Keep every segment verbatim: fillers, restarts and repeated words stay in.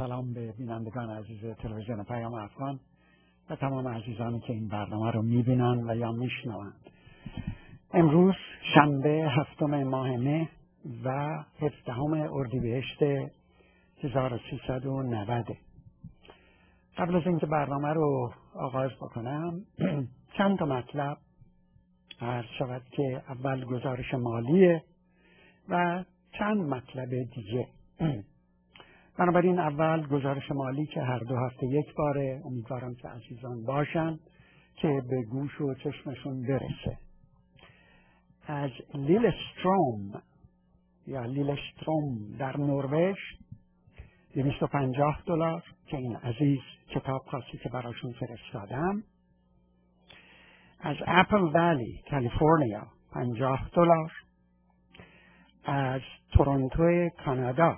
سلام به بینندگان عزیز تلویزیون پیام افغان و تمام عزیزانی که این برنامه رو میبینن و یا میشنوند. امروز شنبه هفتم ماه مه و هفدهم اردیبهشت هزار و سیصد و نود. قبل از اینکه برنامه رو آغاز بکنم چند تا مطلب عرض شود که اول گزارش مالیه و چند مطلب دیگه. بنابراین اول گزارش مالی که هر دو هفته یک باره، امیدوارم که عزیزان باشن که به گوش و چشمشون برسه. از لیلستروم یا لیلستروم در نروژ دویست و پنجاه دلار که این عزیز کتاب خاصی که براشون فرستادم. از اپل ولی کالیفرنیا پنجاه دلار. از تورنتو کانادا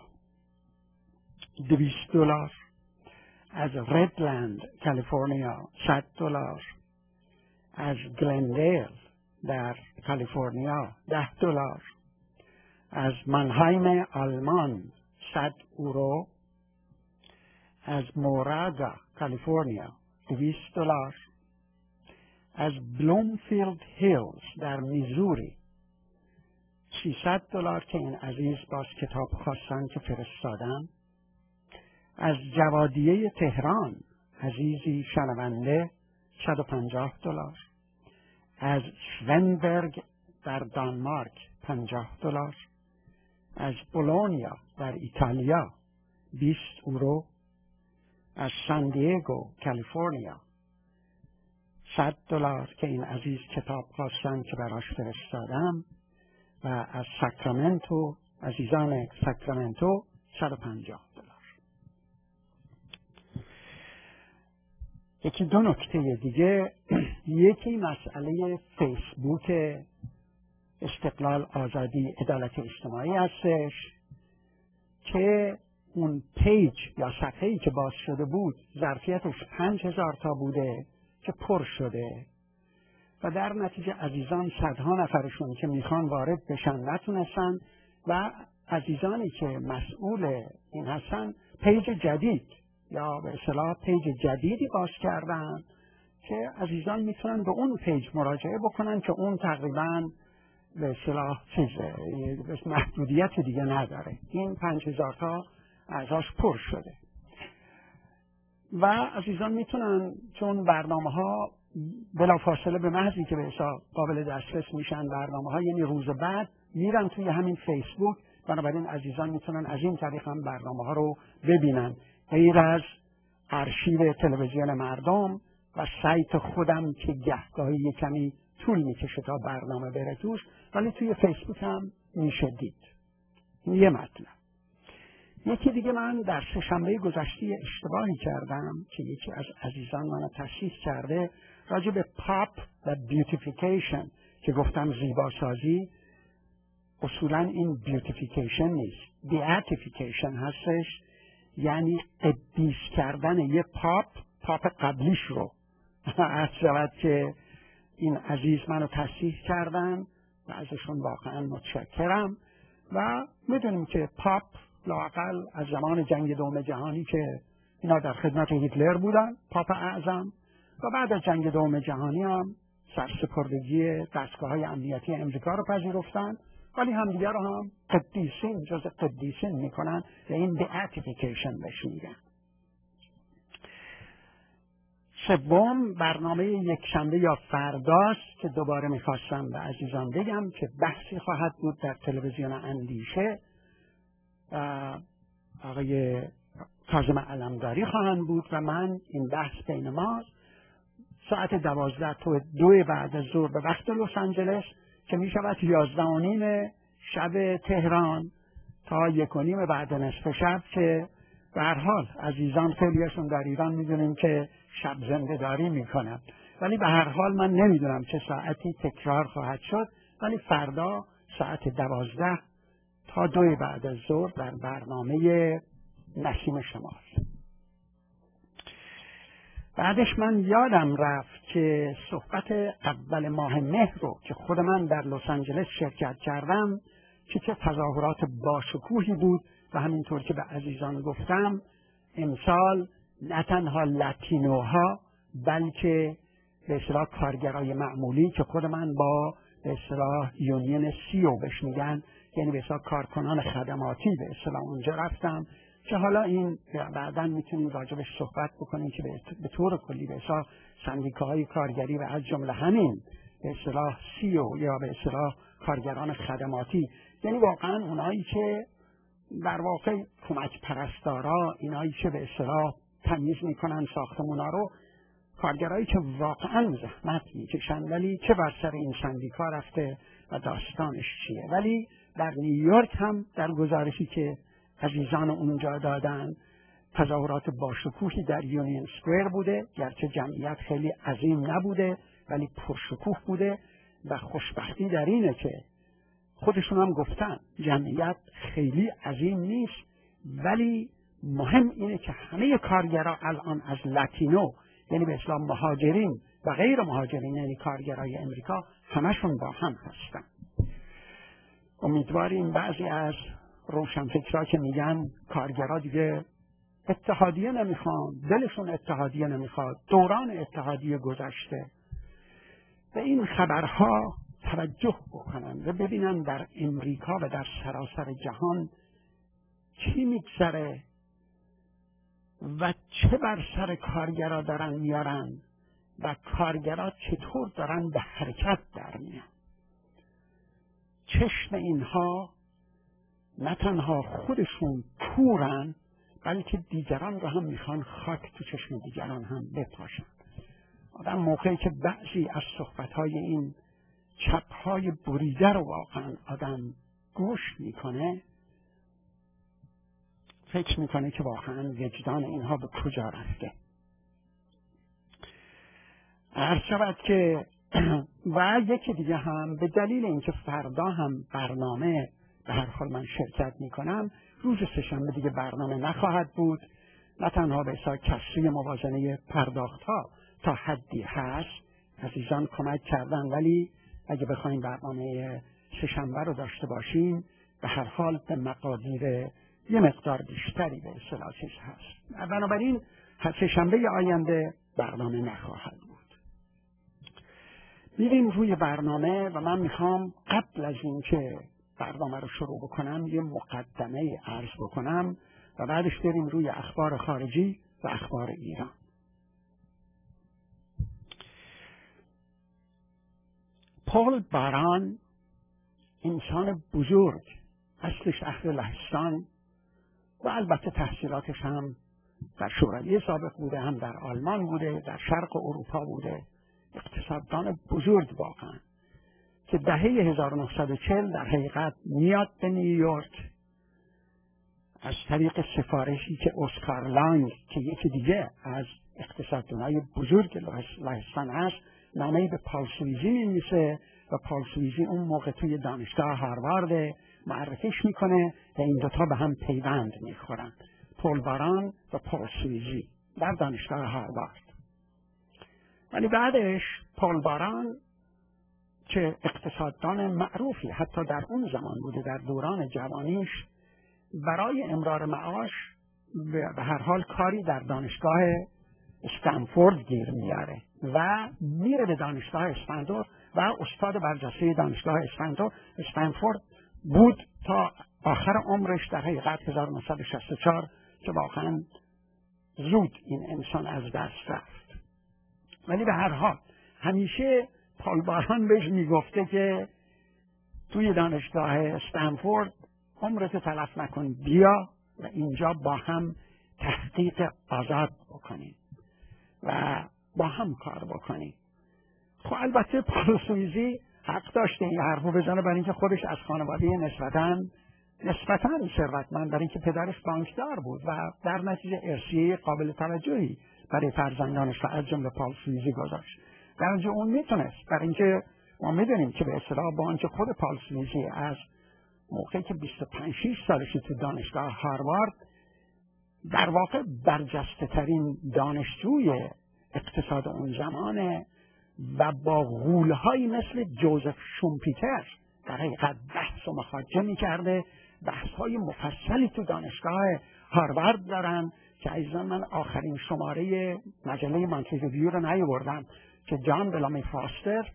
دویست دلار. از ردلند کالیفرنیا صد دلار. از گلندیل در کالیفرنیا ده دلار. از منهایم آلمان صد یورو. از مورادا کالیفرنیا دویست دلار. از بلومفیلد هیلز در میزوری سیصد دلار که این عزیز باز کتاب خواستن که فرستادن. از جوادیه تهران عزیزی شنونده صد و پنجاه دلار. از شونبرگ در دانمارک پنجاه دلار. از بولونیا در ایتالیا بیست یورو. از سان دیگو کالیفرنیا صد دلار که این عزیز کتاب خواستن که براش فرستادم. و از ساکرامنتو عزیزان ساکرامنتو صد و پنجاه دلار. یکی دو نکته دیگه، یکی مسئله فیسبوک استقلال آزادی عدالت اجتماعی هستش که اون پیج یا صفحه‌ای که باز شده بود ظرفیتش پنج هزار تا بوده که پر شده و در نتیجه عزیزان صدها نفرشون که میخوان وارد بشن نتونستن و عزیزانی که مسئول این هستن پیج جدید یا به اصطلاح پیج جدیدی باز کردن که عزیزان میتونن به اون پیج مراجعه بکنن که اون تقریبا به اصطلاح چیزه محدودیت دیگه نداره. این پنج هزار تا ازش پر شده و عزیزان میتونن چون برنامه ها بلا فاصله به محضی که به حساب قابل دسترس میشن برنامه ها، یعنی روز بعد میرن توی همین فیسبوک، بنابراین عزیزان میتونن از این طریق هم برنامه ها رو ببینن، غیر از آرشیو تلویزیون مردم و سایت خودم که گهگاهی یک کمی طول میکشه تا برنامه بره توش، ولی توی فیسبوک هم میشه دید. یه مطلب. یکی دیگه، من در سه شنبه گذشته اشتباهی کردم که یکی از عزیزان منو تصحیح کرده راجع به پاپ و بیوتیفیکیشن که گفتم زیباسازی. اصولا این بیوتیفیکیشن نیست، بیاتیفیکیشن هستش، یعنی قدیس کردن یه پاپ پاپ قبلیش رو. عرض شود که این عزیز منو تصحیح کردن و ازشون واقعا متشکرم و میدونیم که پاپ لااقل از زمان جنگ دوم جهانی که اینا در خدمت هیتلر بودن، پاپ اعظم، و بعد از جنگ دوم جهانی هم سرسپردگی دستگاه‌های امنیتی امریکا رو پذیرفتن، ولی همدیگه رو هم قدیسین جز قدیسین میکنن و این بیاتیفیکیشن بهش میگن. سوم، برنامه یک شنبه یا فرداست که دوباره میخواستم به عزیزان بگم که بحثی خواهد بود در تلویزیون اندیشه. آقای کاظم علمداری خواهند بود و من. این بحث بین ما ساعت دوازده تا دو بعد از ظهر به وقت لس آنجلس که می شود یازده و نیم شب تهران تا یک و نیم بعد نصف شب، که به هر حال عزیزان خیلیشون در ایران میدونیم که شب زنده داری میکنن، ولی به هر حال من نمیدونم چه ساعتی تکرار خواهد شد، ولی فردا ساعت دوازده تا دو بعد از ظهر در برنامه نسیم شماست. بعدش من یادم رفت که صحبت اول ماه مه رو که خود من در لس آنجلس شرکت کردم که چه تظاهرات باشکوهی بود و همینطور که به عزیزان گفتم امسال نه تنها لاتینوها بلکه به اصطلاح کارگرای معمولی که خود من با به اصطلاح یونین سیو بهش میگن، یعنی به اصطلاح کارکنان خدماتی به اصطلاح اونجا رفتم که حالا این بعداً میتونیم راجبش صحبت بکنیم که به طور کلی به اصطلاح سندیکاهای کارگری و از جمله همین به اصطلاح سیو یا به اصطلاح کارگران خدماتی، یعنی واقعا اونایی که در واقع کمک پرستارا، اینایی که به اصطلاح تمیز میکنن ساختمونا رو، کارگرایی که واقعا زحمت میکشن، ولی چه بر سر این سندیکا رفته و داستانش چیه. ولی در نیویورک هم در گزارشی که عزیزان اونجا دادن تظاهرات باشکوهی در یونین سکوئر بوده، گرچه جمعیت خیلی عظیم نبوده ولی پرشکوه بوده و خوشبختی در اینه که خودشون هم گفتن جمعیت خیلی عظیم نیست، ولی مهم اینه که همه کارگرها الان از لاتینو یعنی به اصطلاح مهاجرین و غیر مهاجرین یعنی کارگرای امریکا همشون با هم هستن. امیدواریم بعضی از روشنفکرها که میگن کارگرها دیگه اتحادیه نمیخوان، دلشون اتحادیه نمیخواد، دوران اتحادیه گذشته، به این خبرها توجه بکنن و ببینن در امریکا و در سراسر جهان چی میگذره و چه بر سر کارگرها دارن میارن و کارگرها چطور دارن به حرکت در میان. چشم اینها نه تنها خودشون کورن بلکه دیگران رو هم میخوان خاک تو چشم دیگران هم بپاشن. آدم موقعی که بعضی از صحبتهای این چپهای بریده رو واقعا آدم گوش میکنه، فکر میکنه که واقعا وجدان اینها به کجا رفته. عرض شود که و یکی دیگه هم به دلیل اینکه فردا هم برنامه به هر حال من شرکت میکنم، روز سه‌شنبه دیگه برنامه نخواهد بود. نه تنها به حساب کسری موازنه پرداخت ها تا حدی هست، عزیزان کمک کردن، ولی اگه بخوایم برنامه سه‌شنبه رو داشته باشیم به هر حال به مقادیر یه مقدار بیشتری به اصطلاح چیز هست. بنابراین سه‌شنبه آینده برنامه نخواهد بود. میریم روی برنامه و من میخوام قبل از این که برنامه رو شروع بکنم یه مقدمه عرض بکنم و بعدش بریم روی اخبار خارجی و اخبار ایران. پول باران انسان بزرگ، اصلش اهل لهستان و البته تحصیلاتش هم در شوروی سابق بوده، هم در آلمان بوده، در شرق اروپا بوده، اقتصاددان بزرگ واقعا که دهه هزار و نهصد و چهل در حقیقت میاد به نیویورک از طریق سفارشی که اسکار لانگ که یکی دیگه از اقتصاددانای بزرگ لهستان هست نامه‌ای به پال سویزی می‌نویسه و پال سویزی اون موقع توی دانشگاه هاروارد معرفیش میکنه و این دوتا به هم پیوند میخورن، پول باران و پال سویزی در دانشگاه هاروارد. ولی بعدش پول باران که اقتصاددان معروفی حتی در اون زمان بوده، در دوران جوانیش برای امرار معاش به هر حال کاری در دانشگاه استنفورد گیر میاره و میره به دانشگاه استنفورد و استاد برجسته دانشگاه استنفورد استنفورد بود تا آخر عمرش در حقیقت هزار و نهصد و شصت و چهار که واقعا زود این انسان از دست رفت. ولی به هر حال همیشه پول باران بهش میگفته که توی دانشگاه استنفورد عمرت تلف نکن، بیا و اینجا با هم تحقیق آزاد بکنیم و با هم کار بکنیم. خب البته پال سویزی حق داشته این حرفو بزنه، برای اینکه خودش از خانواده نسبتاً نسبتاً ثروتمند، برای اینکه پدرش بانکدار بود و در نتیجه ارثیه قابل توجهی برای فرزندانش و از جمله پال سویزی گذاشت. در اونجا اون میتونست، برای اینکه ما میدونیم که به اصطلاح با اینکه خود پال سویزی از موقعی که بیست و پنج شش سالشی تو دانشگاه هاروارد در واقع برجسته ترین دانشجوی اقتصاد اون زمانه و با غول‌هایی مثل جوزف شومپیتر در حقیقت بحث و محاکمه می‌کرده، بحث‌های مفصلی تو دانشگاه هاروارد دارن که عزیزان من آخرین شماره مجله مانتری ریویو رو نیاوردم که جان بلامی فاستر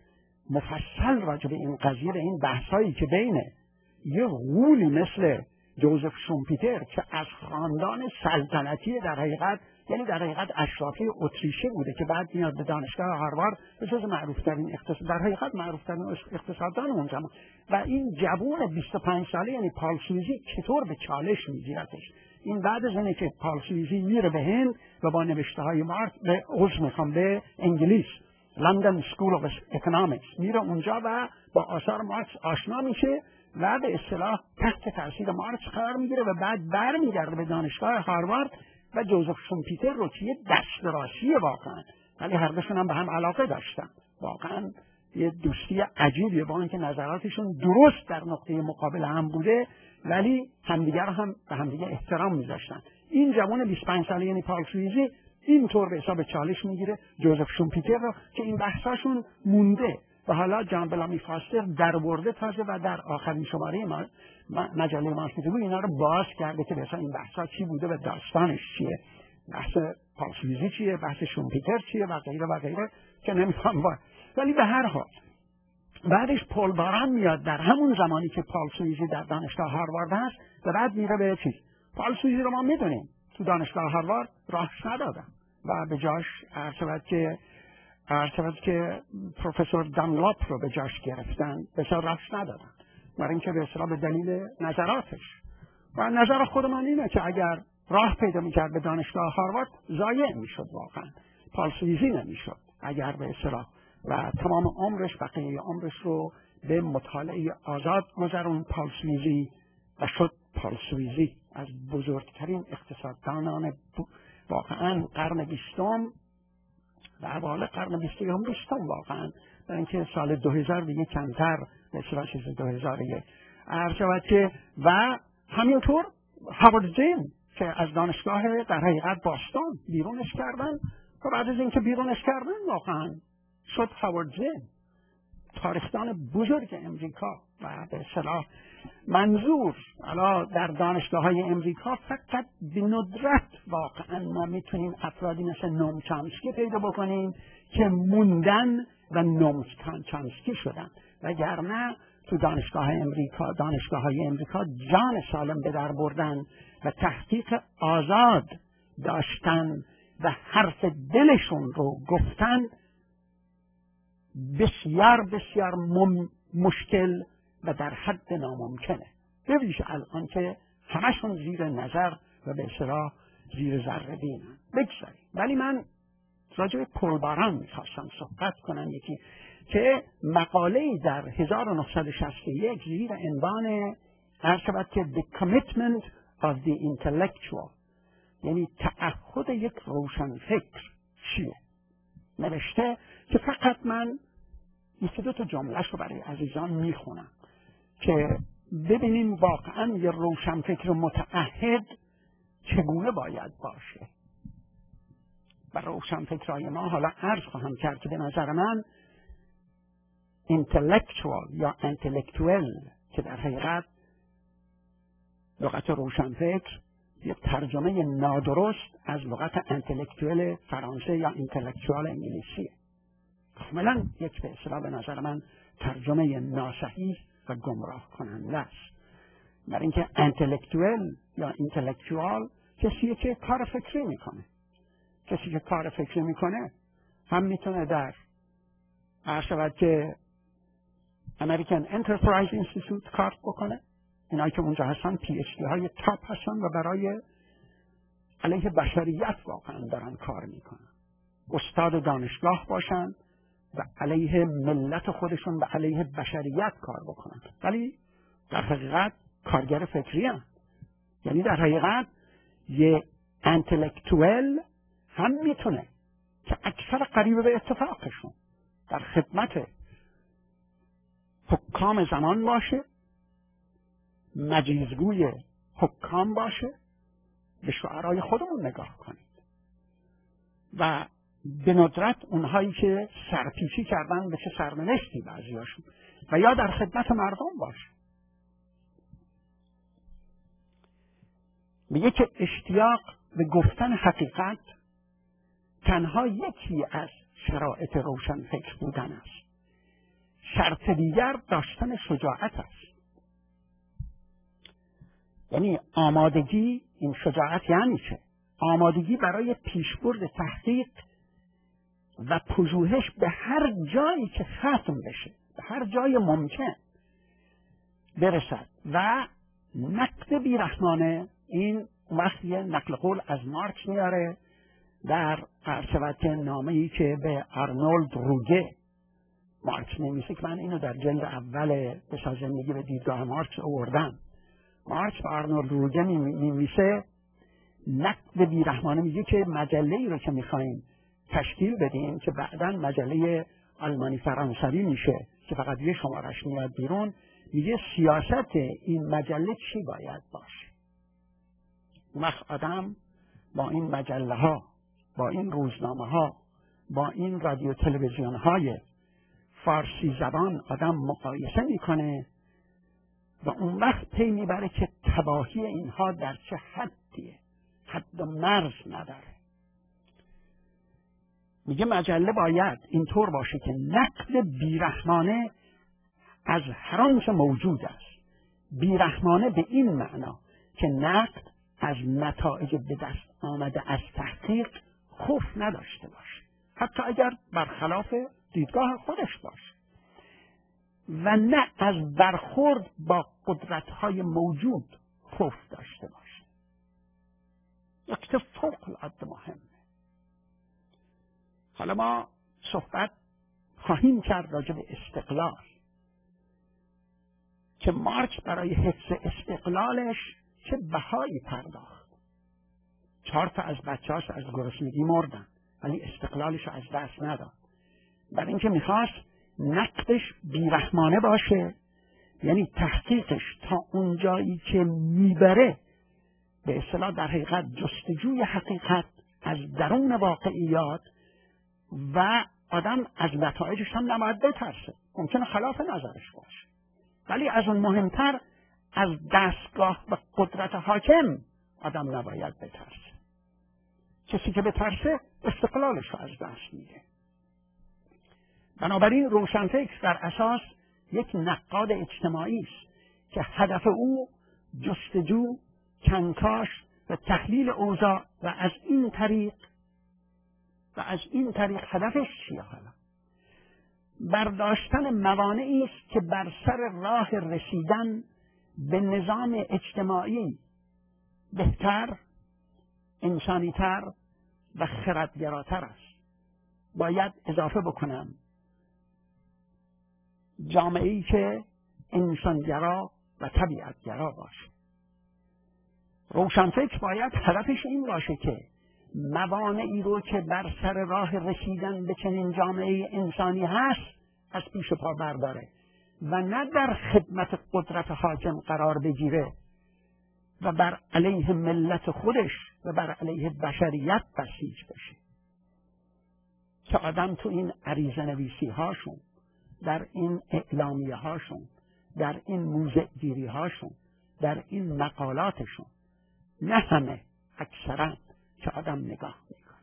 مفصل راجع به این قضیه، به این بحثایی که بین یه غولی مثل جوزف شومپیتر که از خاندان سلطنتی در حقیقت، یعنی در حقیقت اشرافی اتریشی بوده که بعد میاد به دانشگاه هاروارد به جز معروف‌ترین اقتصاد، در حقیقت معروف‌ترین اقتصاددان اون زمان، و این جوون بیست و پنج ساله یعنی پال سویزی چطور به چالش میگیرتش. این بعد از اینه که پال سویزی میره به هند و با نوشته های مارکس به عضو میخوام به انگلیس، لندن سکول آف اکونومیکس، میره اونجا و با آثار مارکس آشنا میشه و به اصطلاح تحت تاثیر مارکس قرار میگیره و بعد برمیگرده به دانشگاه هاروارد و جوزف شومپیتر رو که یه دست راستی واقعا، ولی هر دوشون هم به هم علاقه داشتن، واقعا یه دوستی عجیبیه با اینکه نظراتشون درست در نقطه مقابل هم بوده ولی همدیگر هم به همدیگه احترام میذاشتن. این جوان بیست و پنج ساله یعنی پال سویزی اینطور به حساب چالش میگیره جوزف شومپیتر رو که این بحثاشون مونده و حالا جان بلامی فاستر در ورده تازه و در آخرین شماره ما مجله مانتری ریویو اینا رو باز کرده که مثلا این بحثا چی بوده و داستانش چیه، بحث پال سویزی چیه، بحث شومپیتر چیه و غیره و غیره که نمیخوام با. ولی به هر حال بعدش پل باران میاد در همون زمانی که پال سویزی در دانشگاه هاروارد هست و بعد میره به چیز. پال سویزی رو ما میدونیم تو دانشگاه هاروارد راهش ندادن و به جاش عرض که عرض که پروفسور دانلاپ رو به جاش گرفتن، بسیار راهش ندادن برای اینکه به اصطلاح به دلیل نظراتش و نظر خود من اینه که اگر راه پیدا میکرد به دانشگاه هاروارد ضایع میشد، واقعا پال سویزی نمیشد اگر به اصطلاح و تمام عمرش بقیه عمرش رو به مطالعه آزاد گذرون پال سویزی و شد پال سویزی از بزرگترین اقتصاددانان واقعا قرن بیستم و اوایل قرن بیستم بیستم واقعا، برای اینکه سال دو هزار دیگه کمتر به اصطلاح چیز دو هزار یک عرض شود که و همینطور هاوارد زین که از دانشگاه در حقیقت باستان بیرونش کردن و بعد از اینکه بیرونش کردن واقعا شد هاوارد زین، تاریخدان بزرگ امریکا و به اصطلاح منظور علا در دانشگاه های امریکا فقط به ندرت واقعا ما میتونیم افرادی مثل نوم چامسکی پیدا بکنیم که موندن و نوم چامسکی شدن، وگرنه تو دانشگاه امریکا دانشگاه های امریکا جان سالم به در بردن و تحقیق آزاد داشتن و حرف دلشون رو گفتن بسیار بسیار مم... مشکل و در حد ناممکنه، به ویژه الان که همشون زیر نظر و به اصطلاح زیر ذره بینن. بگذاریم ولی من راجع به پل باران میخواستم صحبت کنم، یکی که مقاله‌ای در هزار و نهصد و شصت و یک زیر عنوان عرض شود که The Commitment of the Intellectual، یعنی تعهد یک روشنفکر چیه، نوشته که فقط من یکی دو تا جمله‌اش رو برای عزیزان میخونم که ببینیم واقعا یه روشنفکر متعهد چگونه باید باشه. و روشنفکرهای ما حالا عرض خواهم کرد که به نظر من intellectual یا intellectual که در حقیقت لغت روشنفکر یک ترجمه نادرست از لغت انتلکتوال فرانسه یا انتلکتوال انگلیسیه، کاملا یک به اصطلاح به نظر من ترجمه ناصحیح و گمراه کننده است. برای اینکه انتلکتوال یا انتلکتوال کسیه که کار فکری میکنه، کسی که کار فکری میکنه هم میتونه در عرض شود که امریکن انترپرایز اینستیتوت کار بکنه، اینایی که اونجا هستن پی اچ دی های تاپ هستن و برای علیه بشریت واقعا دارن کار میکنن، استاد دانشگاه باشن و علیه ملت خودشون و علیه بشریت کار بکنن، ولی در حقیقت کارگر فکری هستن. یعنی در حقیقت یه انتلکتوال هم میتونه که اکثر قریب به اتفاقشون در خدمت حکام زمان باشه، مجیزگوی حکام باشه، به شعرهای خودمون نگاه کنید و به ندرت اونهایی که سرپیچی کردن به چه سرنوشتی بعضیاشون، و یا در خدمت مردم باشه. میگه که اشتیاق و گفتن حقیقت تنها یکی از شرایط روشنفکر بودن است. شرط دیگر داشتن شجاعت است. یعنی آمادگی، این شجاعت یعنی چه؟ آمادگی برای پیشبرد تحقیق و پژوهش به هر جایی که ختم بشه، به هر جای ممکن برسد و نقد بیرحمانه. این وقت یه نقل قول از مارکس میاره در عرشبت نامه‌ای که به آرنولد روگه مارکس نمیشه که من اینو در جلد اول بساز زندگی به دیدگاه مارکس آوردم. مارکس به آرنولد روگه نمیشه نقد بیرحمانه، میگه که مجله‌ای رو که میخوایم تشکیل بدیم که بعداً مجله آلمانی فرانسوی میشه که فقط یه شمارش میاد بیرون، میگه سیاست این مجله چی باید باشه. وقت آدم با این مجله ها، با این روزنامه ها، با این رادیو تلویزیون های فارسی زبان آدم مقایسه میکنه و اون وقت پی میبره که تباهی اینها در چه حدیه، حد و مرز نداره. میگه مجله باید اینطور باشه که نقد بیرحمانه از هر آنچه موجود است. بیرحمانه به این معنا که نقد از نتایج به دست آمده از تحقیق خوف نداشته باشه، حتی اگر برخلاف دیدگاه خودش باشه، و نه از برخورد با قدرت‌های موجود خوف داشته باشه. نکته فوق العاده مهمه. حالا ما صحبت خواهیم کرد راجع به استقلال که مارکس برای حفظ استقلالش چه بهایی پرداخت. چهار تا از بچه‌هاش از گرسنگی مردن ولی استقلالش رو از دست نداد. برای اینکه میخواست نقدش بیرحمانه باشه، یعنی تحقیقش تا اونجایی که میبره به اصطلاح در حقیقت جستجوی حقیقت از درون واقعیات و آدم از نتایجش هم نباید بترسه، ممکنه خلاف نظرش باشه، ولی از اون مهمتر از دستگاه و قدرت حاکم آدم نباید بترسه. کسی که بترسه استقلالش رو از دست میده. بنابراین روشنفکر در اساس یک نقاد اجتماعی است که هدف او جستجو، کنکاش و تحلیل اوضاع و از این طریق و از این طریق هدفش چیه؟ حالا برداشتن موانعی است که بر سر راه رسیدن به نظام اجتماعی بهتر، انسانیتر و خردگراتر است. باید اضافه بکنم جامعه‌ای که انسانگرا و طبیعتگرا باشه. روشنفکر باید هدفش این باشه که موانعی رو که بر سر راه رسیدن به چنین جامعه انسانی هست از پیش پا برداره و نه در خدمت قدرت حاکم قرار بگیره و بر علیه ملت خودش و بر علیه بشریت بسیج بشه. که آدم تو این عریضه نویسی هاشون، در این اعلامیه هاشون، در این موضع گیری هاشون، در این مقالاتشون، نه همه، اکثرا که آدم نگاه میکنه.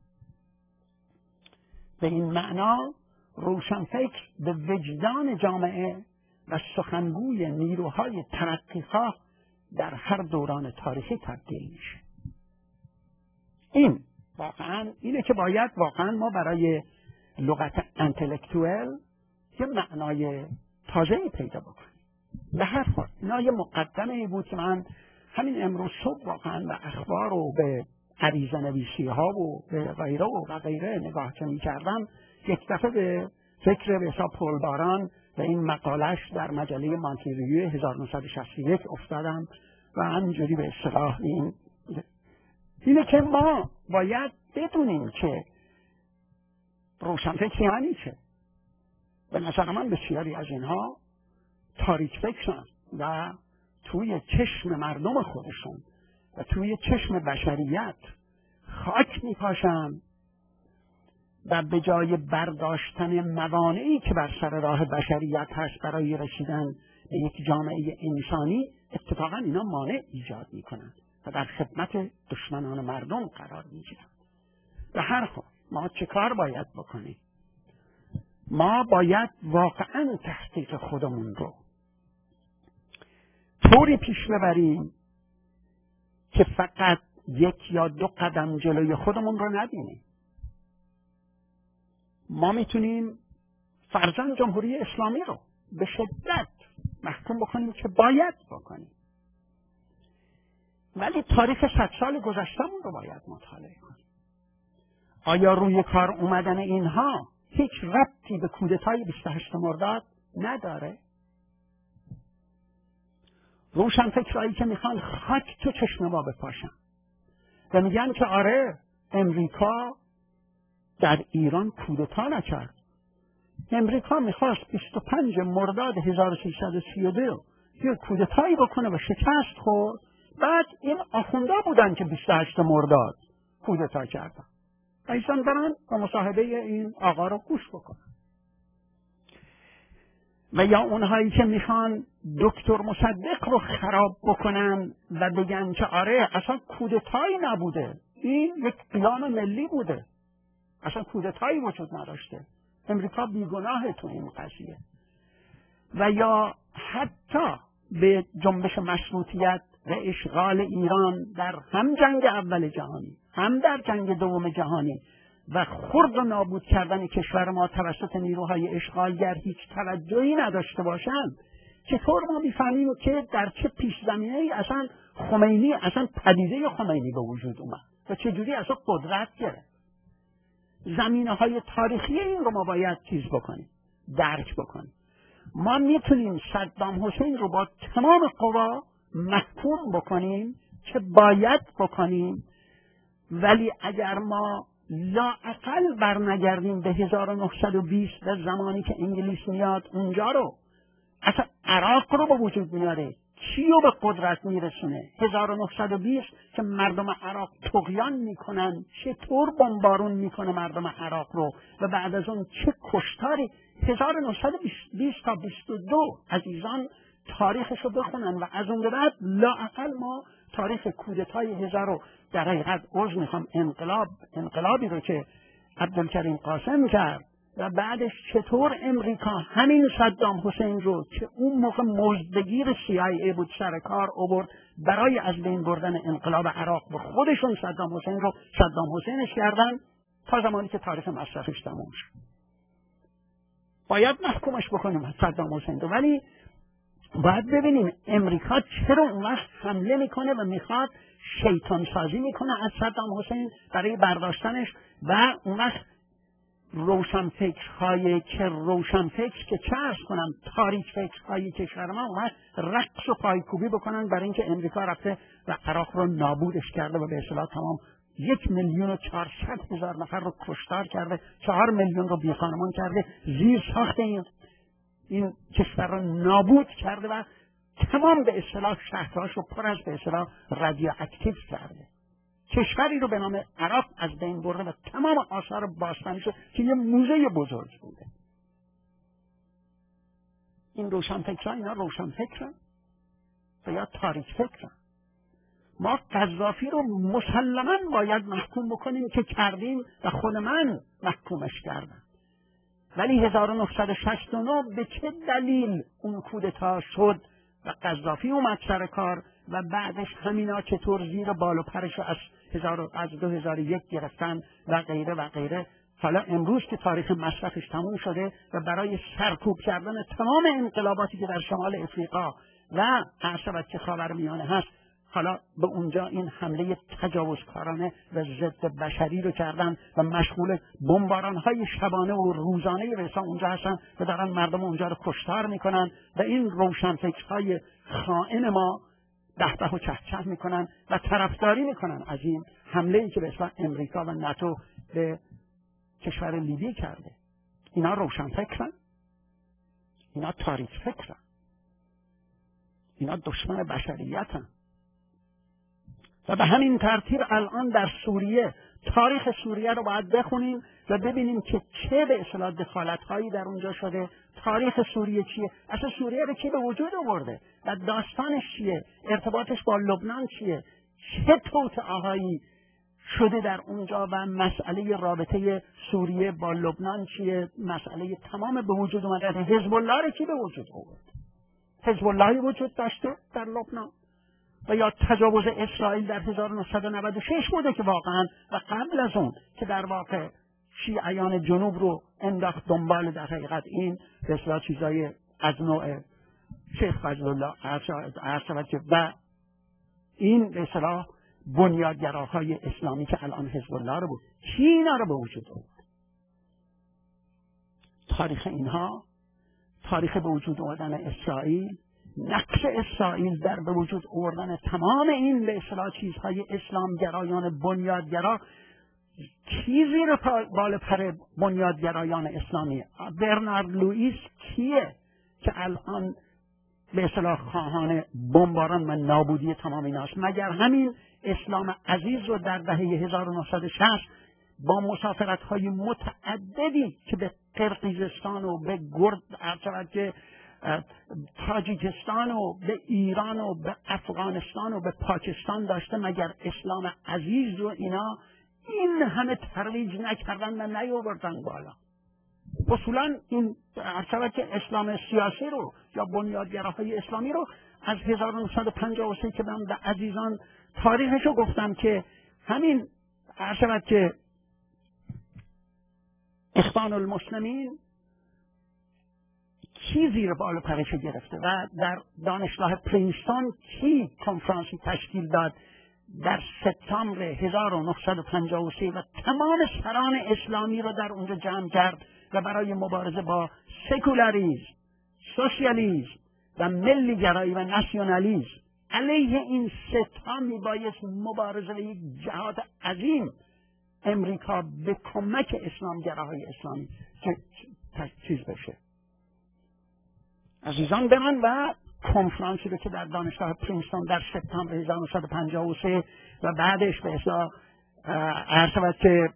به این معنا روشنفکر به وجدان جامعه و سخنگوی نیروهای ترقیخواه در هر دوران تاریخی تبدیل میشه. این واقعا اینه که باید واقعا ما برای لغت انتلکتوال یه معنای تازه‌ای پیدا بکنیم. به هر حال اینا یه مقدمه بود که من همین امروز صبح واقعا به اخبار و به عریضه نویسی ها و به غیره و غیره نگاه که می کردم، یک دفعه به فکر به حساب پول باران و این مقالش در مجله مانتری ریویو هزار و نهصد و شصت و یک افتادم و همینجوری به اصطلاح این اینه که ما باید بدونیم که روشنفکر یعنی چه. به نظر من بسیاری از اینها تاریک فکرن و توی چشم مردم خودشون و توی چشم بشریت خاک میپاشن و به جای برداشتن موانعی که بر سر راه بشریت هست برای رسیدن به یک جامعه انسانی، اتفاقا اینا مانع ایجاد میکنن و در خدمت دشمنان مردم قرار میگیرند. به هر حال ما چه کار باید بکنیم؟ ما باید واقعا تحقیق خودمون رو طوری پیش ببریم که فقط یک یا دو قدم جلوی خودمون رو نبینیم. ما میتونیم فرزند جمهوری اسلامی رو به شدت محکوم بکنیم که باید بکنیم، ولی تاریخ صد سال گذشته‌مون رو باید مطالعه کنیم. آیا روی کار اومدن اینها هیچ ربطی به کودتای بیست و هشتم مرداد نداره؟ روشنفکرایی که میخوان خاک تو چشم ما بپاشن و میگن که آره امریکا در ایران کودتا نکرد، امریکا میخواست بیست و پنج مرداد هزار و سیصد و سی و دو یه کودتایی بکنه و شکست خورد، بعد این آخوندا بودن که بیست و هشت مرداد کودتا کردن. ایشان برن و مصاحبه این آقا رو گوش بکنن. و یا اونهایی که میخوان دکتر مصدق رو خراب بکنن و بگن که آره اصلا کودتایی نبوده، این یک قیام ملی بوده، اصلا کودتایی وجود نداشته، امریکا بیگناه تو این قضیه. و یا حتی به جنبش مشروطیت و اشغال ایران در هم جنگ اول جهانی هم در جنگ دوم جهانی و خرد و نابود کردن کشور ما توسط نیروهای اشغالگر هیچ توجهی نداشته باشند، چطور ما میفهمیم که در چه پیش زمینه‌ای اصلا خمینی، اصلا پدیده خمینی به وجود اومد و چجوری اصلا قدرت گرفت؟ زمینه‌های تاریخی این رو ما باید چیز بکنیم، درک بکنیم. ما میتونیم صدام حسین رو با تمام قوا محکوم بکنیم که باید بکنیم، ولی اگر ما لااقل برنگردیم به هزار و نهصد و بیست و زمانی که انگلیس میاد اونجا رو، اصلا عراق رو به وجود میاره، کیو به قدرت میرسونه؟ هزار و نهصد و بیست که مردم عراق طغیان میکنن، چطور بمبارون میکنه مردم عراق رو و بعد از اون چه کشتاری. هزار و نهصد و بیست تا بیست و دو عزیزان تاریخش رو بخونن و از اون به بعد لااقل ما تاریخ کودتای هزار رو در حقیقت عرض میخوام انقلاب انقلابی رو که عبدالکریم قاسم کرد و بعدش چطور امریکا همین صدام حسین رو که اون موقع مزدگیر سی آی ای بود سر کار آورد برای از بین بردن انقلاب عراق و خودشون صدام حسین رو صدام حسینش کردن تا زمانی که تاریخ مصرفش تموم شد. باید محکومش بکنیم صدام حسین رو، ولی باید ببینیم امریکا چرا اون وقت حمله میکنه و میخواد شیطان سازی میکنه از صدام حسین برای برداشتنش و اون وقت روشنفکرهای که روشنفکر که چه ارز کنم تاریک فکرهای کشور ما اون وقت رقص و پایکوبی بکنن برای اینکه امریکا رفته و عراق رو نابودش کرده و به اصطلاح تمام یک میلیون و چهارصد هزار نفر رو کشتار کرده، چهار میلیون رو بیخانمان کرده، زیر ساخت این این کشور رو نابود کرده و تمام به اصطلاح شهرهاش رو پر از به اصطلاح رادیواکتیو کرده. کشوری رو به نام عراق از بین برده و تمام آثار باستانیش که یه موزه بزرگ بوده. این روشنفکران اینا روشنفکرن و یا تاریک فکرن. ما قذافی رو مسلماً باید محکوم بکنیم که کردیم و خود من محکومش کردم، ولی هزار و نهصد و شصت و نه به چه دلیل اون کودتا شد و قذافی اومد سر کار و بعدش همینا چطور زیر بال و پرش از از دو هزار و یک گرفتن و غیره و غیره. حالا امروز که تاریخ مصرفش تموم شده و برای سرکوب کردن تمام انقلاباتی که در شمال افریقا و عرض خاورمیانه هست، حالا به اونجا این حمله تجاوزکارانه و ضد بشری رو کردن و مشغول بمباران‌های شبانه و روزانه رسا اونجا هستن و دارن مردم اونجا رو کشتار میکنن و این روشنفکرهای خائن ما به به و چه چه میکنن و طرفداری میکنن از این حمله‌ای که به اسم امریکا و ناتو به کشور لیبی کرده. اینا روشنفکرن، اینا تاریک فکرن، اینا دشمن بشریتن. و به همین ترتیب الان در سوریه تاریخ سوریه رو باید بخونیم و ببینیم که چه به اصطلاح دخالت‌هایی در اونجا شده، تاریخ سوریه چیه، اصلا سوریه رو کی به وجود آورده و داستانش چیه، ارتباطش با لبنان چیه، چه توطئه‌هایی شده در اونجا و مسئله رابطه سوریه با لبنان چیه، مسئله تمام به وجود اومدن حزب الله رو کی به وجود آورد؟ حزب اللهی وجود داشته در لبنان و یا تجاوز اسرائیل در هزار و نهصد و نود و شش بوده که واقعا و قبل از اون که در واقع شیعیان جنوب رو انداخت دنبال در حقیقت این به اصطلاح چیزای از نوع شیخ فضل الله عرض و این به اصطلاح بنیادگراهای اسلامی که الان حزب الله رو بود، کی اینا رو به وجود آورد؟ تاریخ اینها، تاریخ به وجود آوردن اسرائیل، نقش اسرائیل در به وجود آوردن تمام این به اصطلاح چیزهای اسلام گرایان بنیادگرا، کی زیر بال پر بنیادگرایان اسلامی؟ برنارد لوئیس کیه که الان به اصطلاح خواهان بمباران و نابودی تمام ایناست؟ مگر همین اسلام عزیز رو در دهه هزار و نهصد و شصت با مسافرت‌های متعددی که به قرقیزستان و به گرد که تاجیکستان و به ایران و به افغانستان و به پاکستان داشته، مگر اسلام عزیز رو اینا این همه ترویج نکردن و نیاوردن بالا؟ اصولا این عرض که اسلام سیاسی رو یا بنیادگراهای اسلامی رو از هزار و نهصد و پنجاه و سه که من به عزیزان تاریخشو گفتم که همین عرض که اخوان المسلمین کی زیر بال و پرش گرفته و در دانشگاه پرینستون کی کنفرانسی تشکیل داد در سپتامبر هزار و نهصد و پنجاه و سه و تمام سران اسلامی رو در اونجا جمع کرد و برای مبارزه با سکولاریسم، سوسیالیسم و ملی گرایی و ناسیونالیسم علیه این سه تا میبایست مبارزه و یک جهاد عظیم امریکا به کمک اسلامگراهای اسلامی که چیز بشه. عزیزان برن و کنفرانسی رو که در دانشگاه پرینستون در سپتامبر هزار و نهصد و پنجاه و سه و بعدش به اصطلاح عرض که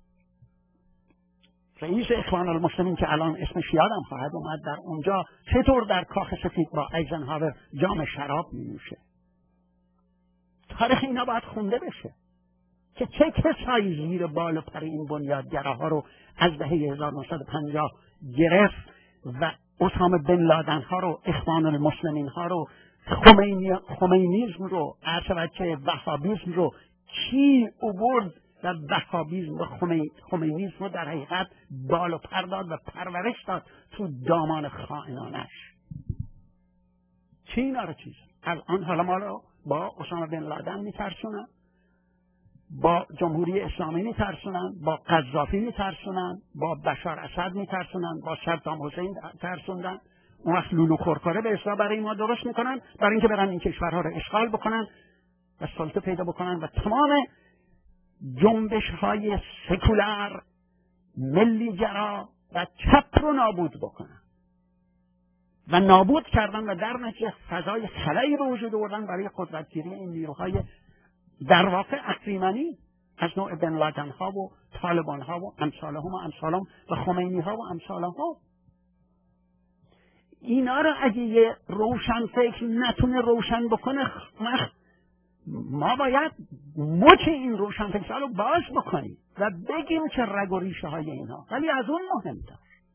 رئیس اخوان المسلمین که الان اسمش یادم خواهد اومد در اونجا چطور در کاخ سفید با ایزنهاور جام شراب می نوشه. تاریخ اینا باید خونده بشه که چه کسایی زیر بال و پر این بنیادگراها رو از دهه هزار و نهصد و پنجاه گرفت و اسامه بن لادن ها رو، اخوان المسلمین ها رو، خمینی خمینیسم رو، عرض وهابیسم رو کی آورد و وهابیسم و خمینیسم رو در حقیقت بال و پر داد و پرورش داد تو دامان خائنانش. چی اینا رو چیز؟ الان حالا ما رو با اسامه بن لادن میترسونن، با جمهوری اسلامی میترسونن، با قذافی میترسونن، با بشار اسد میترسونن، با صدام حسین ترسوندن. اون وقت لولو خورکاره به اصطلاح برای ما درست میکنن برای اینکه برن این کشورها رو اشغال بکنن و سلطه پیدا بکنن و تمام جنبش های سکولار، ملی گرا و چپ رو نابود بکنن و نابود کردن و در نتیجه فضای خلایی رو وجود آوردن برای قدرتگیری این نیروهای در واقع اهریمنی از نوع بن لادن ها و طالبان ها و امثالهم و امثالهم و خمینی ها و امثالهم ها. اینا رو اگه یه روشن فکر نتونه روشن بکنه، ما باید مچ این روشن فکر رو باز بکنیم و بگیم که رگ و ریشه های اینها. ولی از اون مهمتر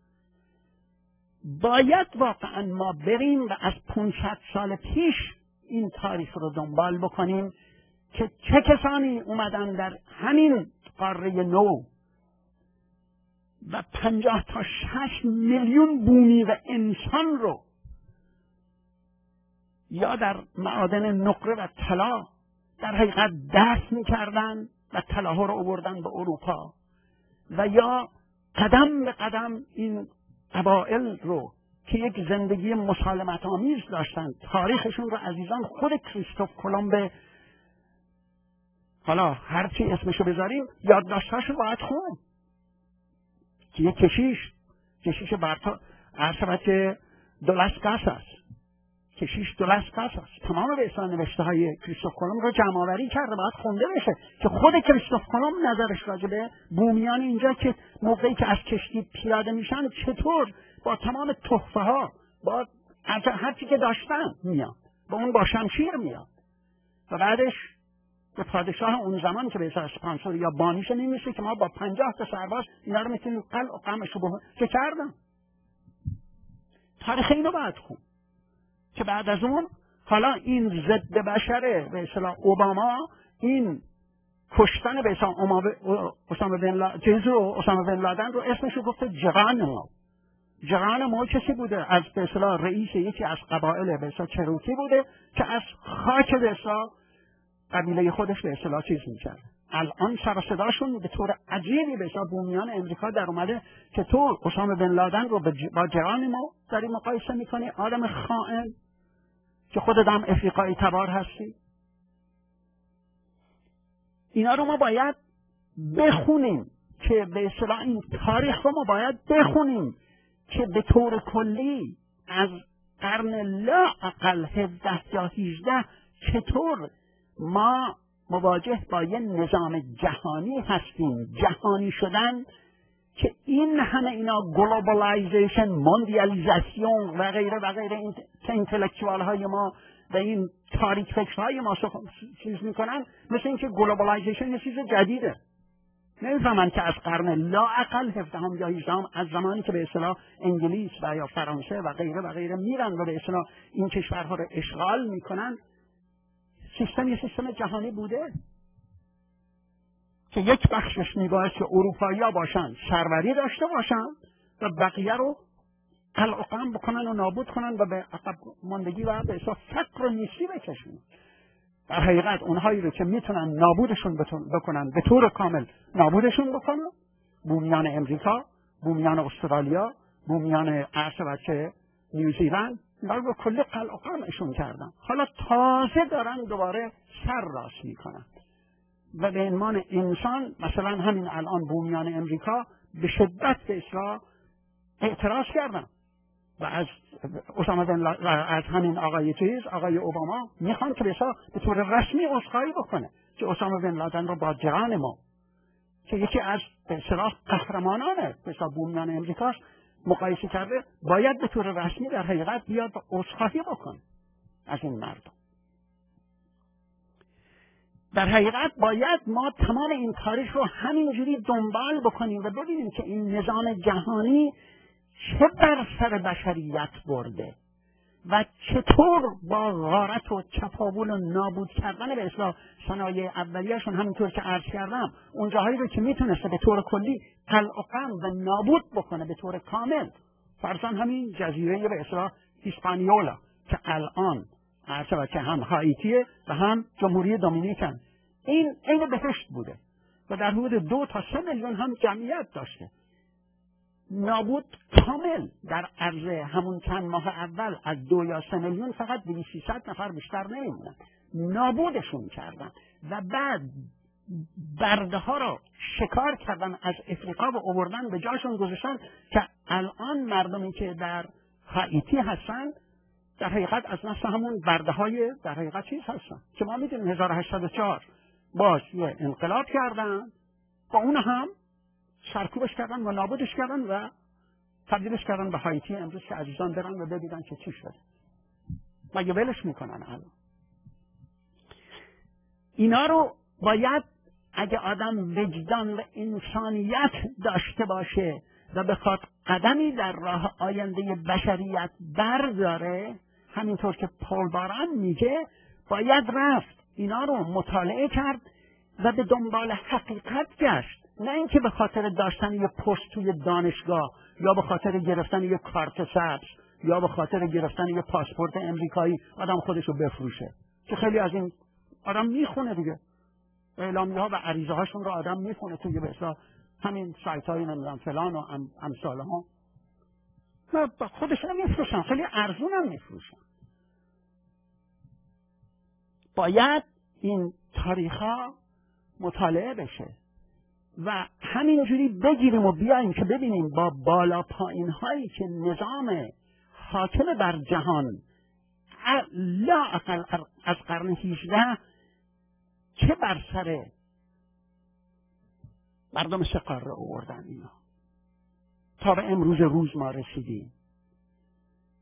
باید واقعا ما بریم و از پانصد سال پیش این تاریخ رو دنبال بکنیم که چه کسانی اومدن در همین قاره نو و پنجاه تا شش میلیون بومی و انسان رو یا در معادن نقره و طلا در حقیقت دست میکردن و طلاها رو آوردن به اروپا و یا قدم به قدم این قبایل رو که یک زندگی مسالمت آمیز داشتن، تاریخشون رو عزیزان خود کریستوف کلمب، حالا هرچی اسمشو بذاریم، یادداشتاشو باید خون که یک کشیش کشیش برتا عرصبت که دولاسکاس است کشیش دولاسکاس است تمام به اصلا نوشته های کریستوف کلمب رو جمع آوری کرده، باید خونده بشه که خود کریستوف کلمب نظرش راجع به بومیان اینجا که موقعی که از کشتی پیاده میشن چطور با تمام تحفه ها با هرچی که داشتن میاد با اون با شمشیر میاد و بعدش به پادشاه اون زمان که به اصطلاح اسپانسر یا بانیش نمیشه که ما با پنجاه تا سرباز اینا رو میتونیم قلع و قمعش رو که کردن. تاریخ اینو باید خون که بعد از اون حالا این ضد بشره به اصطلاح اوباما، این کشتن به اصطلاح اسامه بن لادن جزو اسامه بن لادن رو اسمش رو گفته جغانمو. جغانمو کسی بوده از به اصطلاح رئیس یکی از قبایل به اصطلاح چروکی بوده که از خاک به اصطلاح قبیله خودش به اصطلاح چیز می‌کرد. الان سر و صداشون به طور عجیبی به اصطلاح بومیان امریکا در اومده که تو اسامه بن لادن رو با جغانمو داری مقایسه می‌کنی، آدم خائن که خودت هم افریقایی تبار هستی. اینا رو ما باید بخونیم که به اصطلاح این تاریخ رو ما باید بخونیم که به طور کلی از قرن لا اقل هفده یا هجده چطور ما مواجه با یه نظام جهانی هستیم، جهانی شدن که این همه اینا گلوبالایزیشن، موندیالیزاسیون و غیره و غیره این که انتلکچوال های ما و این تاریک فکرهای ما چیز میکنن، مثل این که گلوبالایزیشن یه چیز جدیده. نمیفهمن که از قرن لا اقل هفدهم یا هجدهم از زمانی که به اصطلاح انگلیس و یا فرانسه و غیره و غیره میرن و به اصطلاح این کشورها رو اشغال میکنن، سیستم یه سیستم جهانی بوده که یک بخشش میباید که اروپایی‌ها باشن، سروری داشته باشن و بقیه رو قلع و قم بکنن و نابود کنن و به عقب ماندگی و به اصطلاح فقر و نیستی بکشن. در حقیقت اونهایی رو که میتونن نابودشون بکنن به طور کامل نابودشون بکنن، بومیان امریکا، بومیان استرالیا، بومیان عرض بچه نیوزیلند، اینا رو کلی قلع و قمشون کردن. حالا تازه دارن دوباره سر راست میکنن و به عنوان انسان مثلا همین الان بومیان امریکا به شدت به اصلاح اعتراض کردن و از اسامه بن لادن از همین آقای چیز آقای اوباما میخوان که به به طور رسمی عذرخواهی بکنه که اسامه بن لادن رو با جهان ما که یکی از به اصطلاح قهرمانان به اصطلاح بومیان امریکا مقایسه کرده، باید به طور رسمی در حقیقت بیاد عذرخواهی بکنه از این مردم. در حقیقت باید ما تمام این تاریخ رو همینجوری دنبال بکنیم و ببینیم که این نظام جهانی چه بر سر بشریت برده و چطور با غارت و چپاول و نابود کردن به اصلاح صنایع اولیه‌شون، همینطور که عرض کردم اون جاهایی رو که میتونسته به طور کلی قلع و قم و نابود بکنه به طور کامل، فرضاً همین جزیره به اصلاح هیسپانیولا که الان عرض که هم هایتیه و هم جمهوری دومینیکن، این عین بهشت بوده و در حدود دو تا سه میلیون هم جمعیت داشته. نابود کامل در عرض همون چند ماه اول از دو یا سه میلیون فقط دویست سیصد نفر بیشتر نمیمونن، نابودشون کردن و بعد برده ها رو شکار کردن از افریقا و آوردن به جاشون گذاشتن که الان مردمی که در هایتی هستن در حقیقت از نسل همون برده های در حقیقت چیز هستن که ما میدونیم هزار و هشتصد و چهار باش یه انقلاب کردن با اون هم سرکوبش کردن و نابودش کردن و تبدیلش کردن به هایتی امروز که عزیزان برن و ببینن که چی شده. مگه ولش میکنن الان؟ اینا رو باید اگه آدم وجدان و انسانیت داشته باشه و بخواد قدمی در راه آینده بشریت برداره، همینطور که پول باران میگه، باید رفت اینا رو مطالعه کرد و به دنبال حقیقت گشت، نه اینکه به خاطر داشتن یه پست توی دانشگاه یا به خاطر گرفتن یه کارت سبز یا به خاطر گرفتن یه پاسپورت امریکایی آدم خودشو بفروشه، که خیلی از این آدم میخونه دیگه، اعلامیه ها و عریضه هاشون رو آدم میخونه توی به اصطلاح همین سایت های نمیدونم فلان و امثال ها، نه خودش هم میفروشن، خیلی ارزون هم میفروشن. باید این تاریخ ها مطالعه بشه و همینجوری بگیریم و بیاییم که ببینیم با بالا پایین هایی که نظام حاکم بر جهان لا اقل از قرن هجده چه بر سر مردم سه قاره آوردن اینا تا به امروز روز ما رسیدیم.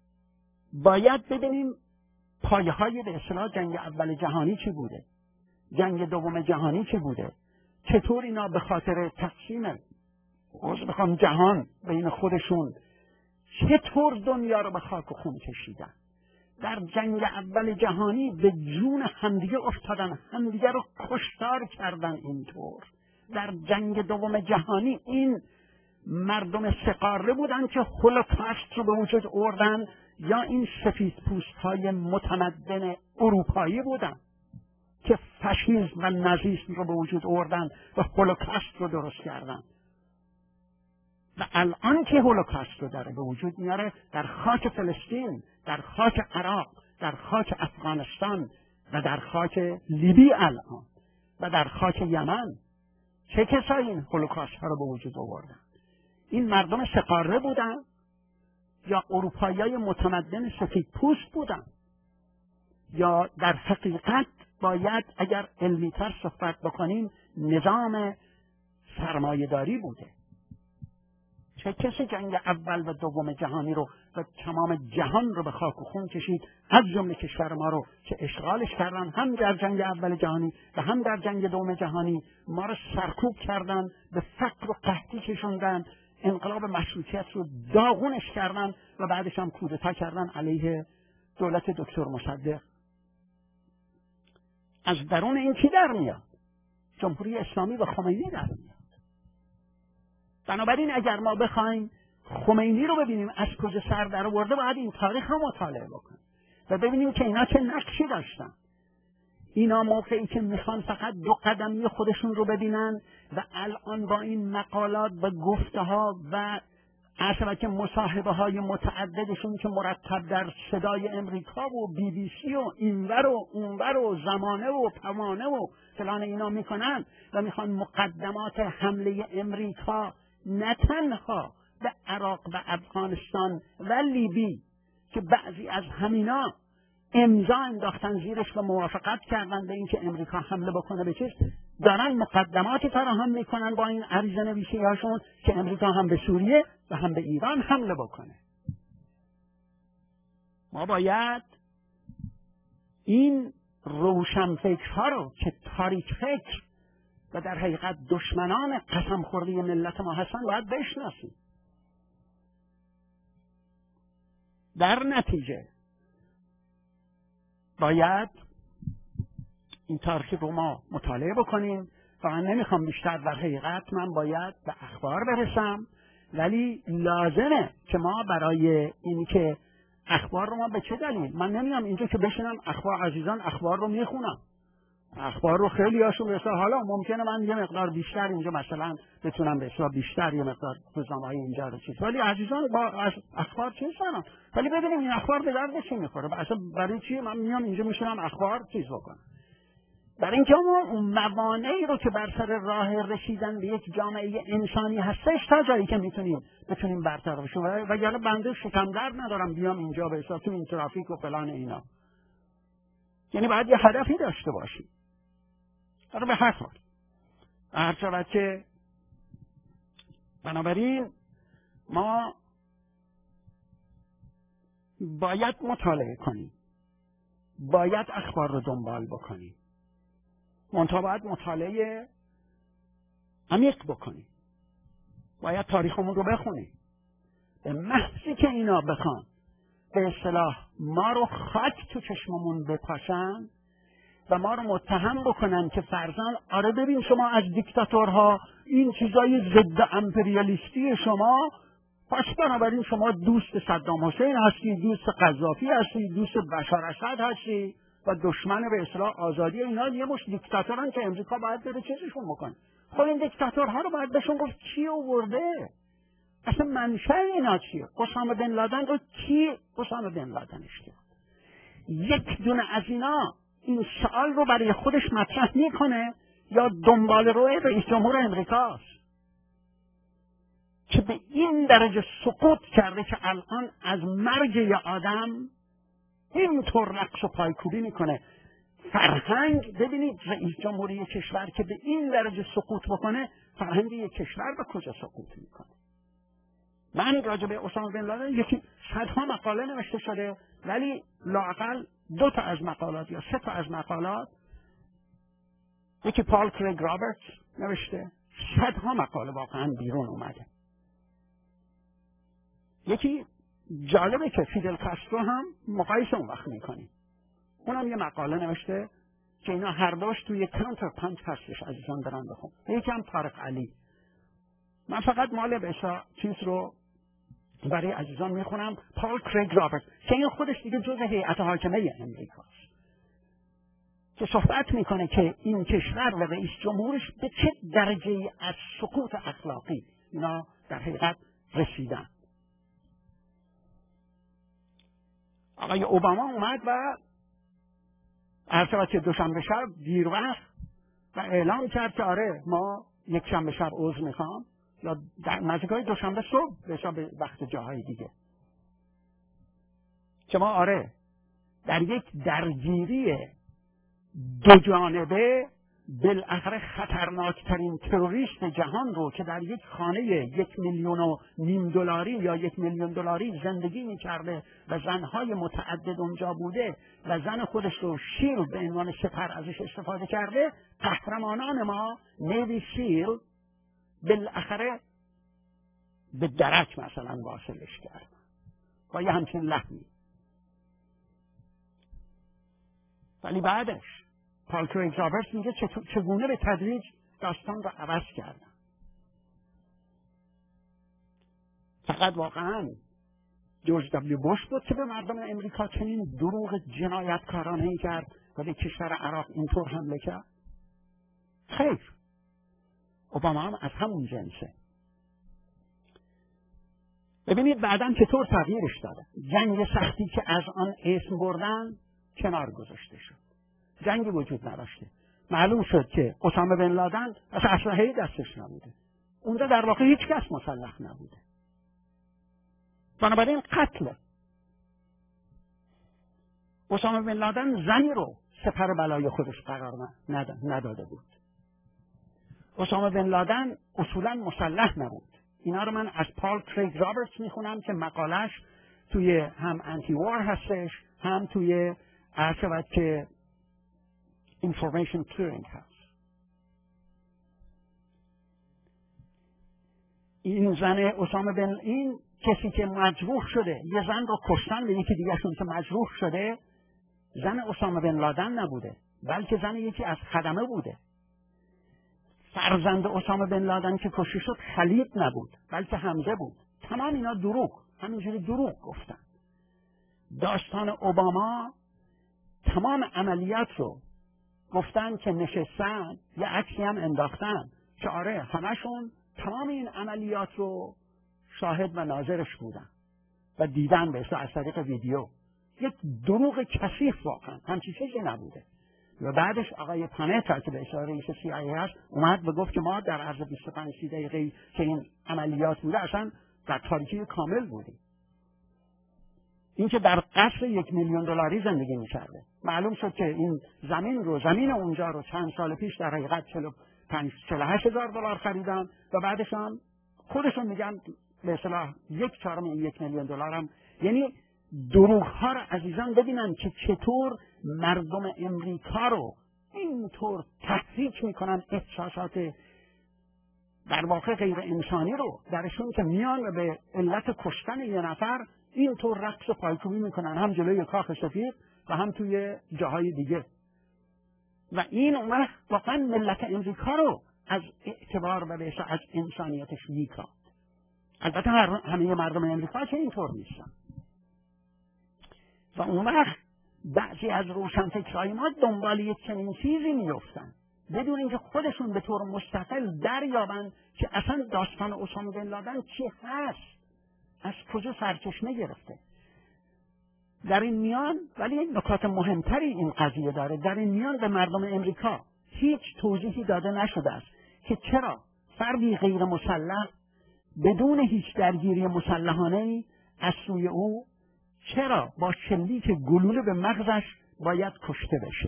باید ببینیم پایه های به اصطلاح جنگ اول جهانی چی بوده، جنگ دوم جهانی چه بوده؟ چطور اینا به خاطر تقسیم عرض بخوام جهان بین خودشون چطور دنیا رو به خاک و خون کشیدن؟ در جنگ اول جهانی به جون همدیگه افتادن، همدیگه رو کشتار کردن. اینطور در جنگ دوم جهانی این مردم سقاره بودن که هولوکاست رو به وجود آوردن یا این سفید پوست های متمدن اروپایی بودن که فاشیسم و نازیسم رو به وجود آوردن و هولوکاست رو درست کردن؟ و الان که هولوکاست رو داره به وجود میاره در خاک فلسطین، در خاک عراق، در خاک افغانستان و در خاک لیبی الان و در خاک یمن. چه کسایی این هولوکاست ها رو به وجود آوردن؟ این مردم سقاره بودن یا اروپایی‌های متمدن سفید پوست بودن؟ یا در حقیقت باید اگر علمی‌تر صحبت بکنیم نظام سرمایه‌داری بوده؟ چه کسی جنگ اول و دوم جهانی رو و تمام جهان رو به خاک و خون کشید، از جمله کشور ما رو که اشغالش کردن، هم در جنگ اول جهانی و هم در جنگ دوم جهانی ما رو سرکوب کردن، به فقر و قحطی کشوندن، انقلاب مشروطیت رو داغونش کردن و بعدش هم کودتا کردن علیه دولت دکتر مصدق. از درون این کی در میاد؟ جمهوری اسلامی و خمینی در میاد. بنابراین اگر ما بخوایم خمینی رو ببینیم از کجا سر در آورده، باید این تاریخ رو مطالعه بکنیم و ببینیم که اینا چه نقشی داشتن. اینا موقعی که میخوان فقط دو قدمی خودشون رو ببینن و الان با این مقالات و گفته ها و اصلا که مصاحبه های متعددشون که مرتب در صدای امریکا و بی بی سی و اینور و اونور و زمانه و پوانه و فلان اینا میکنن و میخوان مقدمات حمله امریکا نه تنها به عراق و افغانستان و لیبی که بعضی از همینا امضا انداختن زیرش و موافقت کردن به اینکه امریکا حمله بکنه به چیز، دارن مقدماتی فراهم میکنن با این عریضه نویسی هاشون که امریکا هم به سوریه و هم به ایران حمله بکنه. ما باید این روشنفکرها رو که تاریک فکر و در حقیقت دشمنان قسم خورده ملت ما هستن باید بشناسیم. در نتیجه باید این تاریخ رو ما مطالعه بکنیم و من نمیخوام بیشتر در حقیقت من باید به اخبار برسم، ولی لازمه که ما برای این که اخبار رو ما به چه دلیل، من نمیام اینجا که بشینم اخبار عزیزان اخبار رو میخونم، اخبار رو خیلی هاشون بسیار حالا ممکنه من یه مقدار بیشتر اینجا مثلا بتونم بسیار بیشتر یه مقدار روزنامه‌های اینجا رو چیز، ولی عزیزان با اخبار چیز کنم، ولی ببینیم این اخبار به درد چی میخوره. اصلا برای چی من میام اینجا میشونم اخبار چیز بکنم؟ برای اینکه ما اون موانعی رو که بر سر راه رسیدن به یک جامعه انسانی هستش تا جایی که میتونیم بتونیم برطرفش کنیم، وگرنه بنده شکم درد ندارم بیام اینجا به حساب تو این ترافیک و فلان اینا. یعنی باید یه هدفی داشته باشیم. در به هر حال هر شود که بنابراین ما باید مطالعه کنیم، باید اخبار رو دنبال بکنیم، منتها باید مطالعه عمیق بکنیم، باید تاریخمون رو بخونیم. به محضی که اینا بخوان به اصطلاح ما رو خاک تو چشممون بپاشن و ما رو متهم بکنن که فرزن آره ببین شما از دیکتاتورها این چیزای ضد امپریالیستی شما، پس بنابراین شما دوست صدام حسین هستی، دوست قذافی هستی، دوست بشار اسد هستی و دشمن به اصطلاح آزادی اینا. یه مش دیکتاتورن که امریکا باید بره چیزشون بکنه. خب این دیکتاتورها رو باید بهشون گفت کی آورده، اصلا منشأ اینا چیه؟ اسامه بن لادن رو کی اسامه بن لادنش کرد؟ یک دونه از اینا این سوال رو برای خودش مطرح میکنه یا دنبال روی رئیس جمهور امریکاست که به این درجه سقوط کرده که الان از مرگ یه آدم اینطور رقص و پایکوبی میکنه. فرهنگ، ببینید رئیس جمهوری یک کشور که به این درجه سقوط بکنه، فرهنگ یک کشور به کجا سقوط میکنه؟ من راجع به اسامه بن لادن یکی صدها مقاله نوشته شده، ولی لااقل دو تا از مقالات یا سه تا از مقالات یکی پال کریگ رابرتس نوشته، صدها مقاله واقعا بیرون اومده. یکی جالبه که فیدل کاسترو هم مقایسه اون وقت میکنیم، اونم یه مقاله نوشته که اینا هر دوش توی کانتر پنج هستش، عزیزان برن بخون. یکی هم طارق علی. من فقط مال بسا چیز رو برای عزیزان میخونم، پال کریگ رابرت که این خودش دیگه جزء هیئت حاکمه امریکاست، که صحبت میکنه که این کشور و رئیس جمهورش به چه درجه از سقوط اخلاقی اینا در حقیقت رسیدن. آقای اوباما اومد و عرض که دوشنبه شب دیر وقت و اعلام کرد که آره ما یک شنبه شب عضو میخوام، یا در نزدیکای دوشنبه صبح به حساب وقت جاهای دیگه، که ما آره در یک درگیری دو جانبه بالاخره خطرناکترین تروریست جهان رو که در یک خانه یک میلیون و نیم دلاری یا یک میلیون دلاری زندگی میکرده و زنهای متعدد اونجا بوده و زن خودش رو شیل به عنوان سپر ازش استفاده کرده، قهرمانان ما نیوی سیل بالاخره به درک مثلا واصلش کرد با یه همچین لحنی. ولی بعدش پال کریگ رابرتس میگه چگونه به تدریج داستان رو عوض کردن. فقط واقعا جورج دبلیو بوش بود که به مردم امریکا چنین دروغ جنایتکارانه ای کرد و به کشور عراق اینطور حمله کرد؟ خیر، اوباما هم از همون جنسه. ببینید بعداً چطور تغییرش داده. جنگ سختی که از آن اسم بردن کنار گذاشته شد، جنگی وجود نداشته. معلوم شد که اسامه بن لادن اصلا اسلحه‌ای دستش نبوده، اونجا در واقع هیچ کس مسلح نبوده، بنابراین قتل. اسامه بن لادن زنی رو سپر بلای خودش قرار نداده بود. اسامه بن لادن اصولا مسلح نبود. اینا رو من از پال کریگ رابرتس میخونم که مقالش توی هم انتی وار هستش، هم توی عرض که information clearing هست. این زن اسامه بن این کسی که مجروح شده یه زن رو کشتن به یکی دیگه شون که مجروح شده، زن اسامه بن لادن نبوده بلکه زن یکی از خدمه بوده. فرزند اسامه بن لادن که کشته شد خلید نبود بلکه حمزه بود. تمام اینا دروغ، همینجوری دروغ گفتن. داستان اوباما تمام عملیات رو گفتن که نشستن، یه عکسی هم انداختن که آره همشون تمام این عملیات رو شاهد و ناظرش بودن و دیدن به از طریق ویدیو. یک دروغ کثیف واقعا، همچین چیزی نبوده. و بعدش آقای پانتا که به اشاره رئیس سی آی ای هست اومد و گفت که ما در عرض بیست و پنج دقیقه که این عملیات بوده اصلا در تاریکی کامل بودیم. این که در قصر یک میلیون دلاری زندگی می‌کرده. معلوم شد که این زمین رو زمین اونجا رو چند سال پیش در حقیقت چهل و پنج چهل و هشت هزار دلار خریدن و بعدش هم خودشون میگن به اصطلاح یک چهارم این یک میلیون دلار هم. یعنی دروغ ها رو عزیزان ببینن که چطور مردم امریکا رو اینطور تحریک میکنن، احساسات در واقع غیر انسانی رو درشون که میان و به علت کشتن یه نفر اینطور رقص و پایکوبی میکنن، هم جلوی کاخ سفید و هم توی جاهای دیگه. و این اون واقعا ملت امریکا رو از اعتبار و بهش از انسانیتش میکرد. البته همه مردم امریکا که اینطور نیستن. و اون وقت بعضی از روشنفکرهای ما دنبال یک چنین چیزی میفتن بدون اینکه خودشون به طور مستقل دریابن که اصلا داستان اسامه بن لادن چی هست، از کجا سرچشمه گرفته. در این میان ولی نکات مهمتری این قضیه داره. در این میان به مردم امریکا هیچ توضیحی داده نشده است که چرا فردی غیر مسلح بدون هیچ درگیری مسلحانه‌ای از سوی او چرا با شلیک گلوله به مغزش باید کشته بشه.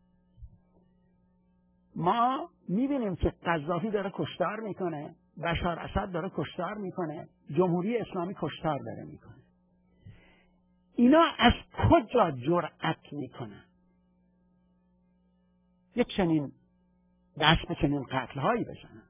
ما میبینیم که قذافی داره کشتار میکنه، بشار اسد داره کشتار میکنه، جمهوری اسلامی کشتار داره میکنه. اینا از کجا جرأت میکنن یک چنین دست به چنین قتل‌هایی بزنن.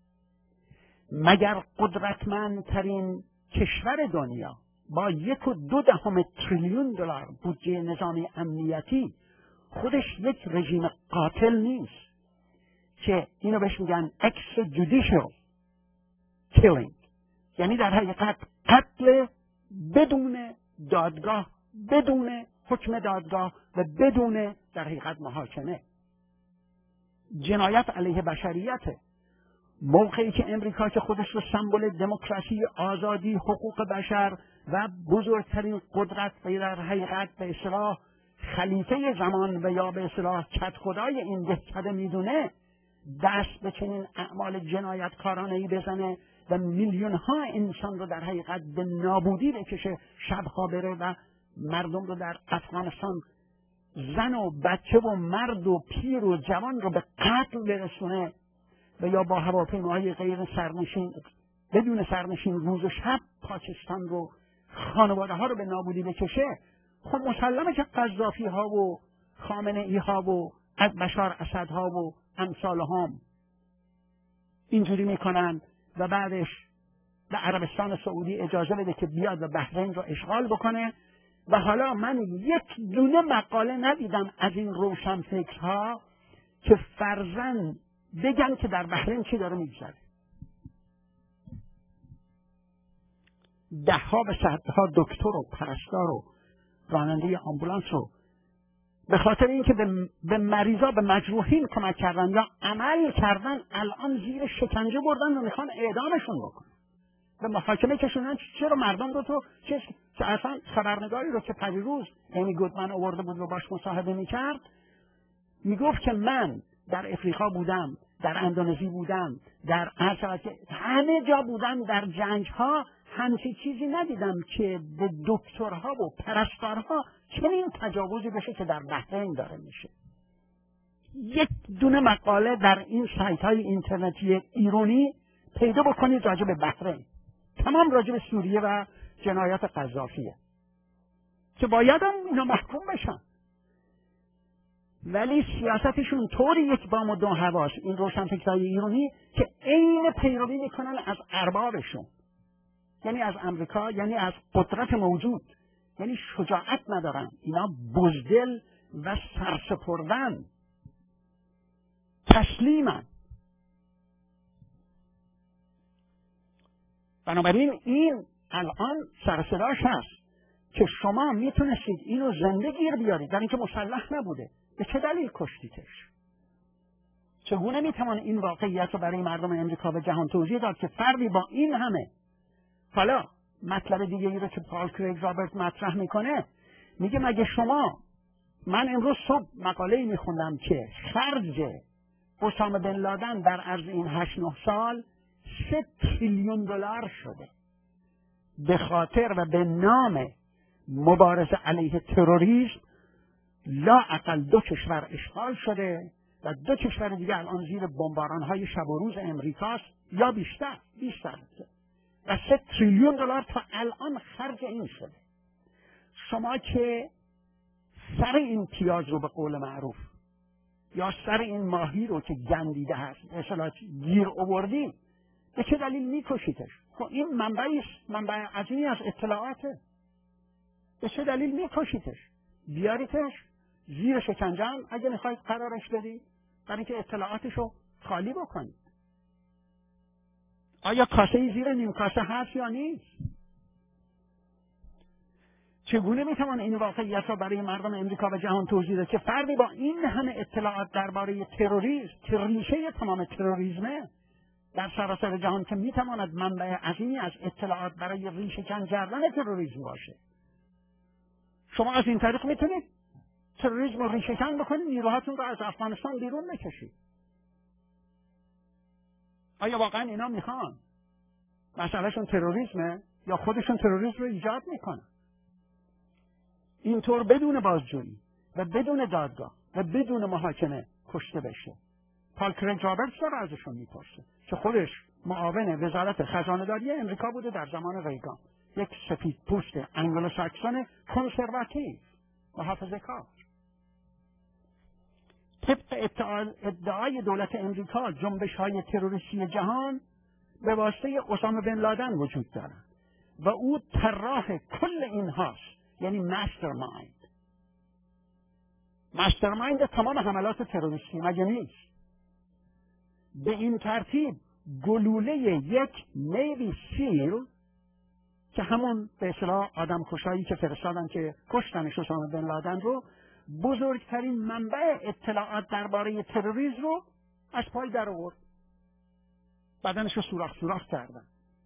مگر قدرتمندترین کشور دنیا با یک و دو دهم تریلیون دلار بودجه نظامی امنیتی خودش یک رژیم قاتل نیست که اینو بهش میگن extrajudicial killing، یعنی در حقیقت قتل بدون دادگاه، بدون حکم دادگاه و بدون در حقیقت محاکمه، جنایت علیه بشریته. موقعی که امریکا که خودش رو سمبل دموکراسی، آزادی، حقوق بشر و بزرگترین قدرت و در حقیقت به اصطلاح خلیفه زمان و یا به اصطلاح کدخدای این دهکده میدونه، دست به چنین اعمال جنایتکارانه‌ای بزنه و میلیون ها انسان رو در حقیقت به نابودی بکشه، شبها بره و مردم رو در افغانستان، زن و بچه و مرد و پیر و جوان رو به قتل برسونه و یا با هواپیماهای غیر سرنشین بدون سرنشین روز و شب پاکستان رو، خانواده ها رو به نابودی بکشه، خب مسلمه که قذافی ها و خامنه ای ها و از بشار اسد ها و امثال هم اینجوری میکنن و بعدش به عربستان سعودی اجازه بده که بیاد و بحرین رو اشغال بکنه. و حالا من یک دونه مقاله ندیدم از این روشنفکرها که فرضاً بگن که در بحرین چی داره میگذره. ده ها و صدها دکتر و پرستار و راننده آمبولانس رو به خاطر اینکه به مریضا، به مجروحین کمک کردن یا عمل کردن، الان زیر شکنجه بردن و میخوان اعدامشون بکنن، به محاکمه کشوندن. چرا مردم رو تو چیز که اصلا خبرنگاری رو که پریروز یعنی گودمن آورده بود و باش مصاحبه میکرد، میگفت که من در افریقا بودم، در اندونزی بودم، در همه جا بودم، در جنگ ها همچی چیزی ندیدم که به دکترها و پرستارها چنین تجاوزی بشه که در بحرین داره میشه. یک دونه مقاله در این سایت های اینترنتی ایرانی پیدا بکنید راجع به بحرین، تمام راجع به سوریه و جنایات قذافیه که باید هم اینا محکوم بشن، ولی سیاستشون طوری یک بام و دو حواس این روشنفکرهای ایرانی که عین پیروی میکنن از اربابشون، یعنی از امریکا، یعنی از قدرت موجود، یعنی شجاعت ندارن، اینا بزدل و سرسپردن، تسلیمن. بنابراین این الان سرصداش هست که شما میتونستید اینو زنده گیر بیارید، در اینکه مسلح نبوده. به چه دلیل کشتیتش؟ چگونه میتوان این واقعیت رو برای مردم امریکا و جهان توضیح داد که فردی با این همه، حالا مطلب دیگه ای رو که پال کریگ رابرت مطرح میکنه، میگه مگه شما، من امروز صبح مقاله‌ای میخوندم که خرج اسامه بن لادن در عرض این هشت نه سال سه تریلیون دلار شده به خاطر و به نام مبارزه علیه تروریسم. لا اقل دو کشور اشغال شده و دو کشور دیگه الان زیر بمباران‌های شب و روز امریکاست یا بیشتر بیشتر و سه تریلیون دلار تا الان خرج این شده. شما که سر این پیاز رو به قول معروف یا سر این ماهی رو که گندیده هست اصلا گیر آوردی، به چه دلیل میکشیدش؟ خب این منبعی است، منبع عظیمی از اطلاعاته. به چه دلیل میکشیدش؟ بیاریتش زیر شکنجه هم اگه میخواید قرارش بدی، برای اینکه اطلاعاتش رو خالی بکنید. آیا کاسه زیر نیم کاسه هست یا نیست؟ چگونه میتوان این واقعیت را برای مردم امریکا و جهان توضیح داد که فردی با این همه اطلاعات درباره تروریسم که ریشه تمام تروریسمه در سراسر جهان، که میتواند منبع عظیمی از اطلاعات برای ریشه کن کردن تروریسم باشه، شما از این طریق میتونید تروریسم رو ریشه کن بکنید، نیروهاتون رو از افغانستان بیرون بکشید. آیا واقعا اینا میخوان مسئلهشون تروریسمه یا خودشون تروریسم رو ایجاد میکنن؟ اینطور بدون بازجویی و بدون دادگاه و بدون محاکمه کشته بشه. پال کریگ رابرتس داره ازشون میپرسه که خودش معاون وزارت خزانه‌داری امریکا بوده در زمان ریگان، یک سفید پوست انگلو ساکسون کنسرواتیو و حافظه‌کار. طبق ادعای دولت امریکا جنبش های تروریستی جهان به واسطه اسامه بن لادن وجود دارند و او طراح کل اینهاست، یعنی ماسترمایند. ماسترمایند تمام حملات تروریستی مگه نیست؟ به این ترتیب گلوله یک نیوی سیل که همون به اصطلاح آدم کشایی که فرستادن که کشتنش اسامه بن لادن رو، بزرگترین منبع اطلاعات درباره تروریسم رو از پای در آورد، بدنش رو سوراخ سوراخ کردن.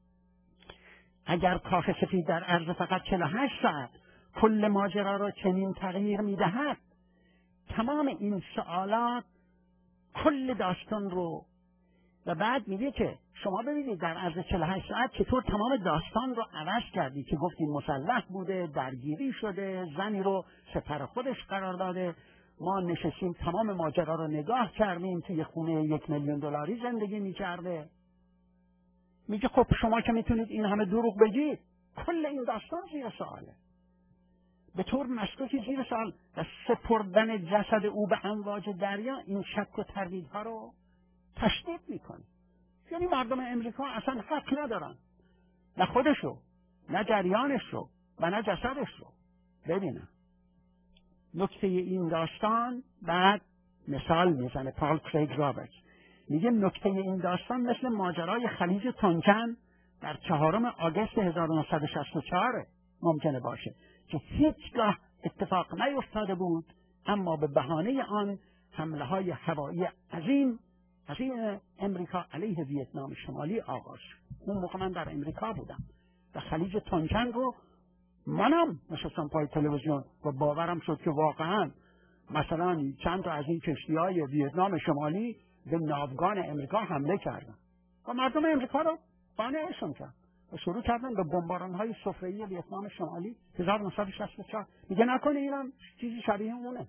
اگر کاخ سفید در عرض فقط چهل و هشت ساعت کل ماجرا را چنین تغییر میدهد، تمام این سوالات کل داستان رو، و بعد میگه که شما ببینید در عرض چهل و هشت ساعت چطور تمام داستان رو عوض کردی که گفتیم مسلح بوده، درگیری شده، زنی رو سپر خودش قرار داده، ما نشستیم تمام ماجرا رو نگاه کردیم، توی خونه یک میلیون دلاری زندگی میکرده. میگه خب شما که میتونید این همه دروغ بگید، کل این داستان زیر سواله. به طور مشکوکی زیر سوال و سپردن جسد او به امواج دریا این شک و تردیدها رو تشدید میکنه. یعنی مردم امریکا اصلا حق ندارن، نه خودشو، نه جریانش رو و نه جسدش رو ببینن. نکته این داستان بعد مثال میزنه پال کریگ رابرتس، میگه نکته این داستان مثل ماجرای خلیج تونکن در چهارم آگوست هزار و نهصد و شصت و چهار ممکنه باشه که هیچگاه اتفاق نیفتاده بود، اما به بهانه آن حمله های هوایی عظیم عظیم امریکا علیه ویتنام شمالی آغاز شد. اون موقع من در امریکا بودم و خلیج تونکن رو منم نشستم پای تلویزیون و باورم شد که واقعا مثلا چند تا از این کشتی‌های ویتنام شمالی به ناوگان امریکا حمله کردن و مردم امریکا رو قانعشون کرد و شروع کردن به بمباران‌های سفره‌ای ویتنام شمالی هزار و نهصد و شصت و چهار. میگه نکنه ایران چیزی شبیه اونه.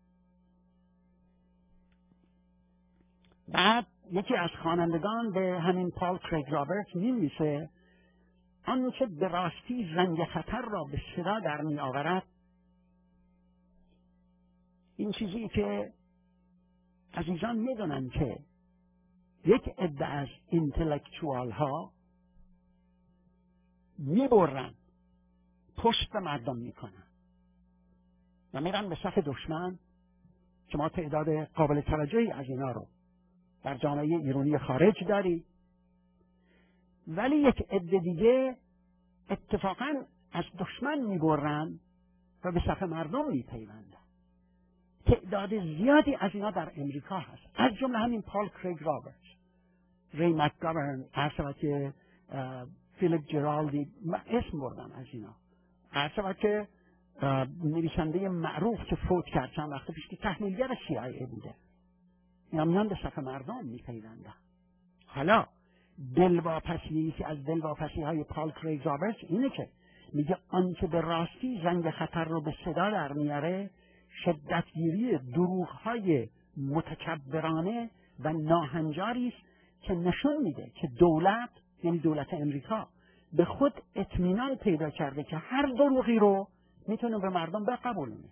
بعد یکی از خوانندگان به همین پال کریگ رابرتس می‌نویسه آنچه به راستی زنگ خطر را به صدا در می آورد، این چیزی که عزیزان میدونن که یک عده از اینتלקچوال ها میبرن پشت مردم میکنن و میرن به صف دشمن که ما تعداد قابل توجهی از اینا رو در جامعه ایرانی خارج داری، ولی یک عده دیگه اتفاقا از دشمن میبرن و به صف مردم میپیوندن. تعداد زیادی از اینا در امریکا هست، از جمله همین پال کریگ رابرتس، ری مکگاورن، عرض که فیلیپ جرالدی، اسم بردم از اینا، عرض که نویسنده معروف که فوت کرد چند وقت پیش که تحلیلگر سی آی ای بوده، اینا میان به صف مردم میپیوندن. حالا دلواپسی از دلواپسی های پال کریگ رابرتس اینه که میگه آنچه به راستی زنگ خطر رو به صدا در میاره شدتگیری دروغ‌های متکبرانه و ناهنجاری است که نشون میده که دولت، یعنی دولت امریکا، به خود اطمینان پیدا کرده که هر دروغی رو میتونه به مردم بقبولونه.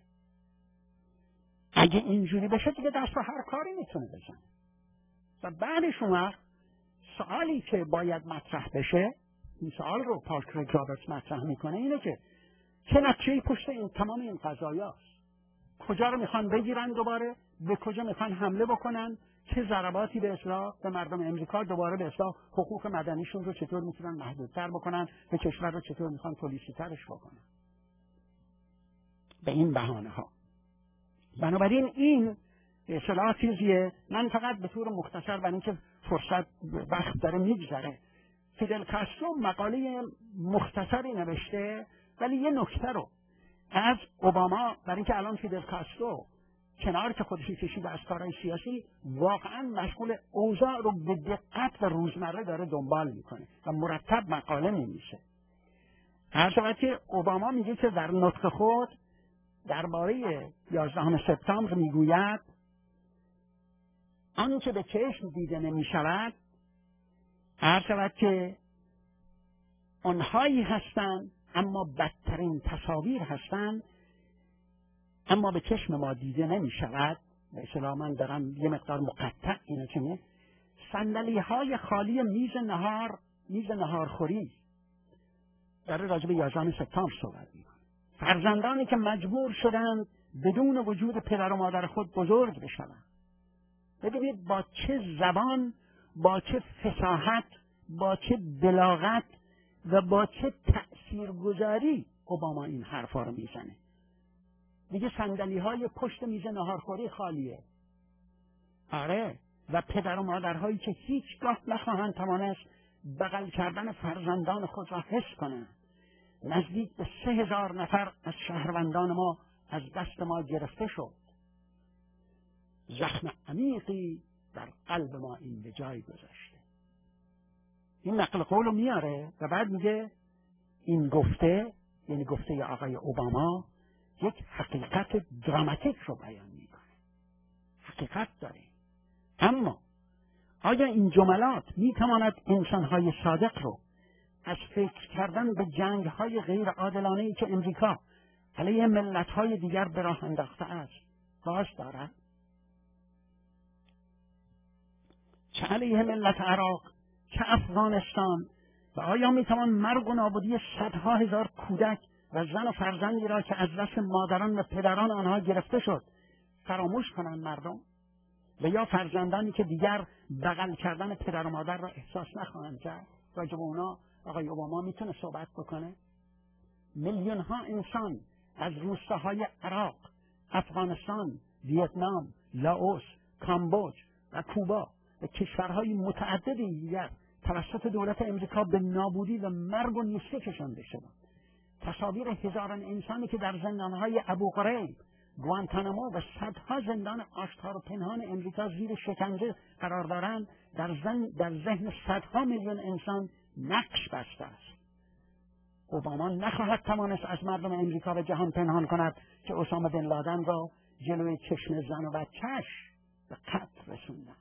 اگه اینجوری بشه دیگه دست به هر کاری میتونه بزنه. و بعدش اون وقت سوالی که باید مطرح بشه، این سوال رو پال کریگ رابرتس مطرح میکنه، اینه که چه نقشه‌ای پشت این تمام این قضایاست؟ کجا رو میخوان بگیرن دوباره؟ به کجا میخوان حمله بکنن؟ چه ضرباتی به اصلاح به مردم امریکا دوباره به اصلاح حقوق مدنیشون رو چطور میتونن محدودتر بکنن؟ به کشور رو چطور میخوان پلیسی ترش بکنن؟ به این بهانه ها. بنابراین این به اصلاح چیزیه. من فقط به طور مختصر برای اینکه فرصت وقت داره میگذره، فیدل کاسترو مقاله مختصری نوشته، ولی یه نکته رو از اوباما، برای اینکه الان فیدل کاسترو کنار که خودشی کشیده از کارهای سیاسی، واقعا مشغول اوضاع رو به دقت و روزمره داره دنبال میکنه و مرتب مقاله می‌نویسه. هر شود که اوباما میگه که در نطق خود درباره یازدهم سپتامبر میگوید آنچه به چشم دیده نمیشود، هر شود که آنهایی هستند اما بدترین تصاویر هستند، اما به چشم ما دیده نمی شود به اصطلاح من دارم یه مقدار مقطع اینو چنه، صندلی های خالی میز نهار، میز نهارخوری در راجع به یازدهم سپتامبر صحبت می‌کنه. فرزندانی که مجبور شدند بدون وجود پدر و مادر خود بزرگ بشوند. ببینید با چه زبان، با چه فصاحت، با چه بلاغت و با چه تأثیرگذاری اوباما این حرفا رو میزنه. میگه صندلی های پشت میز ناهارخوری خالیه. آره، و پدر و مادرهایی که هیچگاه نخواهند توانست بغل کردن فرزندان خود را حس کنند. نزدیک به سه هزار نفر از شهروندان ما از دست ما گرفته شد. زخم عمیقی در قلب ما این به جای گذاشته. این نقل قول رو میاره و بعد میگه این گفته، یعنی گفته آقای اوباما، یک حقیقت دراماتیک رو بیان میکنه. حقیقت داره. اما آیا این جملات میتواند انسانهای صادق رو از فکر کردن به جنگهای غیر عادلانه‌ای که امریکا علیه ملت‌های دیگر به راه انداخته است باز دارد؟ چه علیه ملت عراق، چه افغانستان، و آیا میتوان مرگ و نابودی صدها هزار کودک و زن و فرزندی را که از دست مادران و پدران آنها گرفته شد فراموش کنند مردم؟ و یا فرزندانی که دیگر بغل کردن پدر و مادر را احساس نخواهند کرد؟ راجع به اونا آقای اوباما میتونه صحبت بکنه؟ میلیون ها انسان از روستاهای عراق، افغانستان، ویتنام، لاوس، کامبوج و کوبا و کشورهای متعددی دیگر توسط دولت امریکا به نابودی و مرگ و نیستی کشانده شدند. تصاویر هزاران انسانی که در زندانهای ابو غریب، گوانتانامو و صدها زندان آشکار و پنهان امریکا زیر شکنجه قرار دارند در, در ذهن صدها میلیون انسان نقش بسته است. اوباما نخواهد توانست از مردم امریکا و جهان پنهان کند که اسامه بن لادن را جلوی چشم زن و بچه‌اش به قتل رسوندند.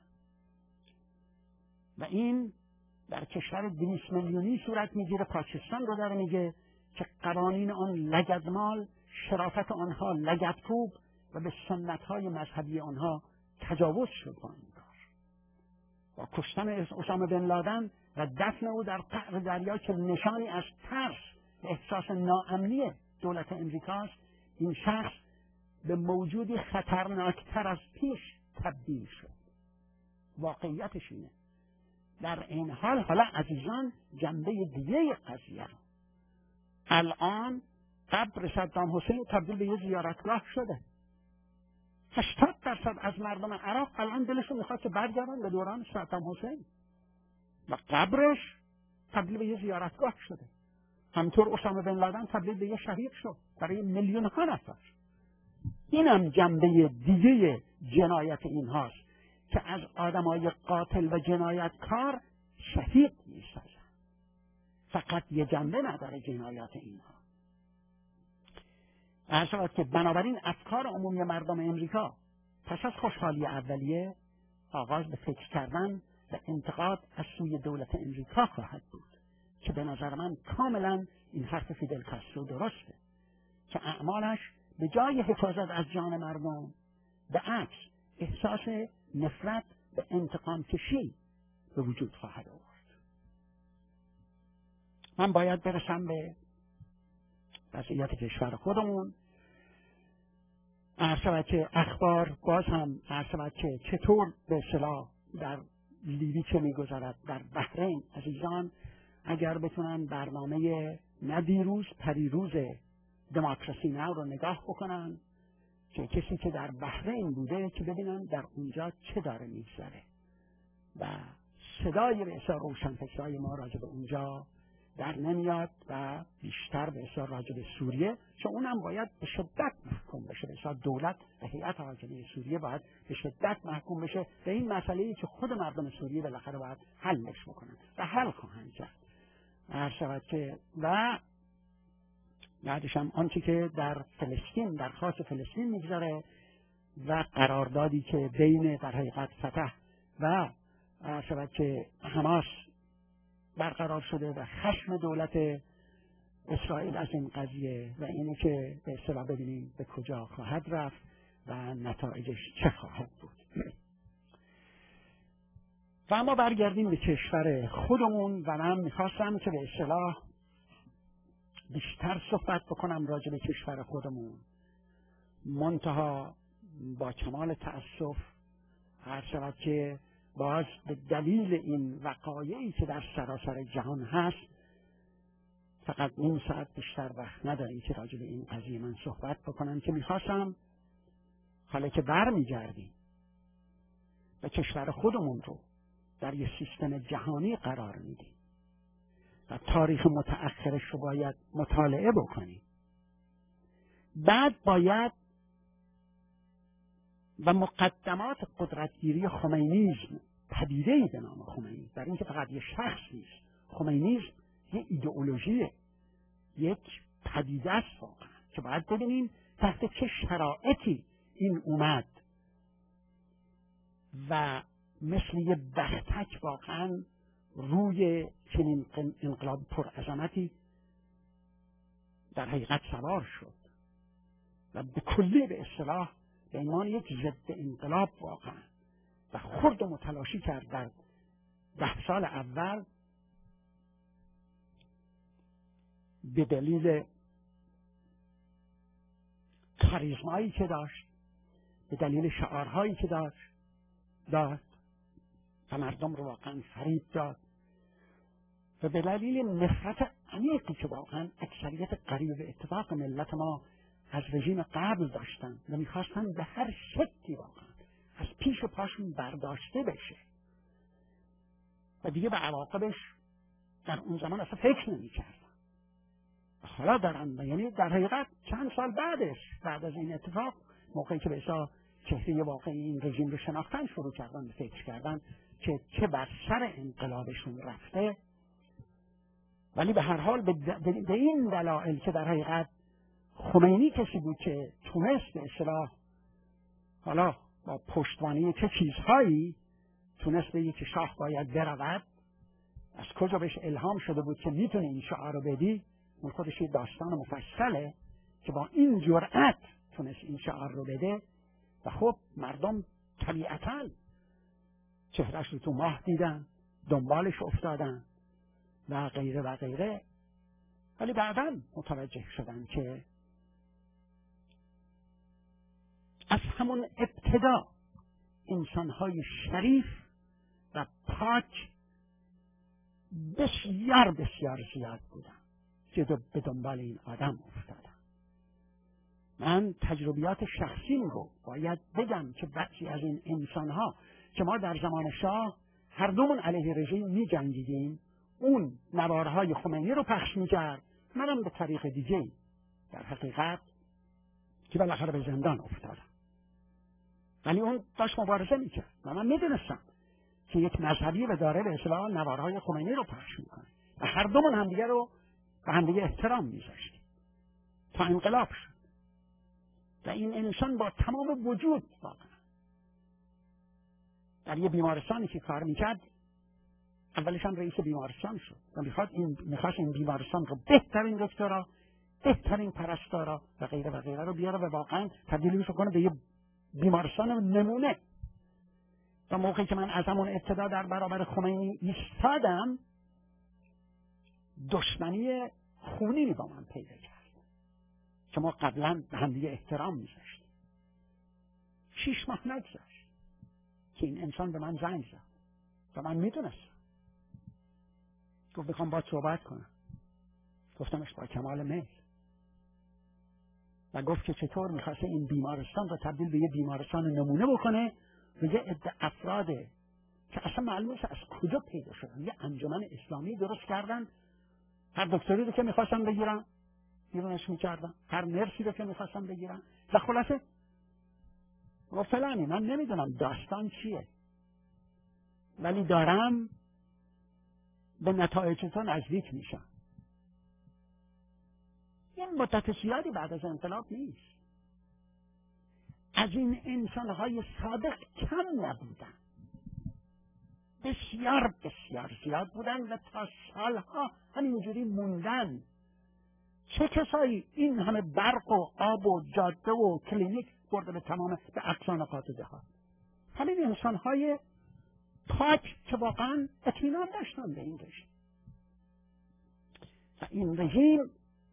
و این در کشور دویست میلیونی صورت میگیره. پاکستان رو داره میگه که قوانین آن لگدمال، شرافت آنها لگدکوب و به سنت‌های مذهبی آنها تجاوز شد با این کار. با کشتن اسامه بن لادن و دفن او در قعر دریا که نشانی از ترس و احساس ناامنی دولت امریکاست، این شخص به موجودی خطرناکتر از پیش تبدیل شد. واقعیتش اینه. در این حال حالا عزیزان جنبه دیگه قضیه، الان قبر صدام حسین تبدیل به یه زیارتگاه شده. هشتاد درصد از مردم عراق الان دلشون میخواد که برگردن به دوران صدام حسین و قبرش تبدیل به یه زیارتگاه شده. همطور اسامه بن لادن تبدیل به یه شهید شد برای میلیون ها نفر. اینم جنبه دیگه جنایت این هاست که از آدمای قاتل و جنایتکار شهید میسازن. فقط یه جنبه نداره جنایات اینها. عرض که بنابراین افکار عمومی مردم امریکا پس از خوشحالی اولیه آغاز به فکر کردن و انتقاد از سوی دولت امریکا خواهد بود که به نظر من کاملا این حرف فیدل کاسترو درسته که اعمالش به جای حفاظت از جان مردم به عکس احساس نفرت و انتقام کشی به وجود خواهد آورد. من باید برسم به وضعیت کشور خودمون. عرض که اخبار باز هم عرض که چطور به اصطلاح در لیبی چه میگذرد، در بحرین. عزیزان اگر بتونن برنامه نه دیروز پریروز دموکراسی ناو رو نگاه بکنن که کسی که در بحرین بوده که ببینن در اونجا چه داره میگذره و صدای به اصطلاح روشنفکرای ما راجع به اونجا در نمیاد و بیشتر به اصطلاح راجع به سوریه، چون اونم باید به شدت محکوم بشه. به اصطلاح دولت و هیئت حاکمه سوریه باید به شدت محکوم بشه به این مسئله‌ای که خود مردم سوریه بالاخره باید حلش بکنن و حل خواهند کرد. هر شود که و بعدش هم آنچه که در فلسطین در خاص فلسطین میگذره و قراردادی که بین در حقیقت فتح و هر شود که حماس برقرار شده و خشم دولت اسرائیل از این قضیه و اینه که به اصطلاح ببینیم به کجا خواهد رفت و نتایجش چه خواهد بود. و اما برگردیم به کشور خودمون و من میخواستم که به اصطلاح بیشتر صحبت بکنم راجع به کشور خودمون، منتها با کمال تأسف هر شود که باز به دلیل این وقایعی که در سراسر جهان هست فقط نیم ساعت بیشتر وقت نداریم که راجع به این قضیه من صحبت بکنم، که میخواستم حالا که برمیگردیم و کشور خودمون رو در یه سیستم جهانی قرار میدیم و تاریخ متأخرش رو باید مطالعه بکنیم، بعد باید و مقدمات قدرتگیری خمینیسم، پدیده‌ای به نام خمینی، در این که فقط یه شخص نیست، خمینیسم یه ایدئولوژیه، یک پدیده است واقعا که باید ببینیم تحت چه شرایطی این اومد و مثل یه بختک واقعا روی چنین انقلاب پرعظمتی در حقیقت سوار شد و به کلی به اصطلاح به عنوان یک ضد انقلاب واقعا و خرد و متلاشی کرد در ده سال اول به دلیل کاریزمایی که داشت، به دلیل شعارهایی که داشت داد و مردم رو واقعا فریب داد و به دلیل نفرت عمیقی که واقعا اکثریت قریب به اتفاق ملت ما از رژیم قبل داشتن و میخواستن به هر شکلی واقعا از پیش و پاشون برداشته بشه و دیگه به عواقبش در اون زمان اصلا فکر نمی‌کردن. حالا دارن، یعنی در حقیقت چند سال بعدش، بعد از این اتفاق، موقعی که به اصطلاح چهره واقعی این رژیم رو شناختن شروع کردن به فکر کردن که چه بر سر انقلابشون رفته، ولی به هر حال به این دلایل که در حقیقت خمینی کسی بود که تونست به اصطلاح حالا با پشتوانه چه چیزهایی تونست بگه که شاه باید برود، از کجا بهش الهام شده بود که میتونه این شعار رو بدی، اون خودش یه داستان مفصله که با این جرأت تونست این شعار رو بده و خب مردم طبیعتاً چهرش رو تو ماه دیدن، دنبالش افتادن و غیره و غیره، ولی بعداً متوجه شدن که از همون ابتدا انسان‌های شریف و پاک بسیار بسیار زیاد بودن که به دنبال این آدم افتادن. من تجربیات شخصیم رو باید بگم که بعضی از این انسان‌ها که ما در زمان شاه هر دومون علیه رژیم می جنگیدیم، اون نوارهای خمینی رو پخش می کرد، منم به طریق دیگه در حقیقت که بالاخره به زندان افتادم، ولی اون داشت مبارزه می کرد و من می دونستم که یک مذهبی به داره به اصطلاح نوارهای خمینی رو پخش می کنه و هر دومون همدیگه رو به همدیگه احترام می ذاشتیم تا انقلاب شد و این انسان با تمام وجود واقعا در یه بیمارستانی که کار میکرد، اولش هم رئیس بیمارستان شد و میخواد این میخواست این بیمارستان رو بهترین دکترها، بهترین پرستارا و غیره و غیره رو بیاره و واقعا تبدیلش کنه به یه بیمارستان نمونه. و موقعی که من از همون ابتدا در برابر خمینی ایستادم، دشمنی خونی با من پیدا کرد که ما قبلا به هم دیگه احترام میذاشتیم. شیش ماه نگذشت که این انسان به من زنگ زد و من میدونستم، گفت میخوام باید صحبت کنم. گفتمش با کمال میل و گفت که چطور میخواسته این بیمارستان رو تبدیل به یه بیمارستان نمونه بکنه و یه عده افراده که اصلا معلوم نیست از کجا پیدا شدن، یه انجمن اسلامی درست کردن، هر دکتری رو که میخواستن بگیرن بیرونش میکردن، هر نرسی رو که میخواستن بگیرن و خلاصه و فلانی. من نمیدونم داستان چیه، ولی دارم به نتایج تو نزدیک میشم. این مدت زیادی بعد از انقلاب نیست. از این انسانهای صادق کم نبودن، بسیار بسیار زیاد بودن و تا سالها همینجوری موندن چه کسایی این همه برق و آب و جاده و کلینیک برده به تمام به اقصا نقاط جهان؟ همین انسان‌های پاک که واقعا اطمینان داشتن به این رژیم. و این رژیم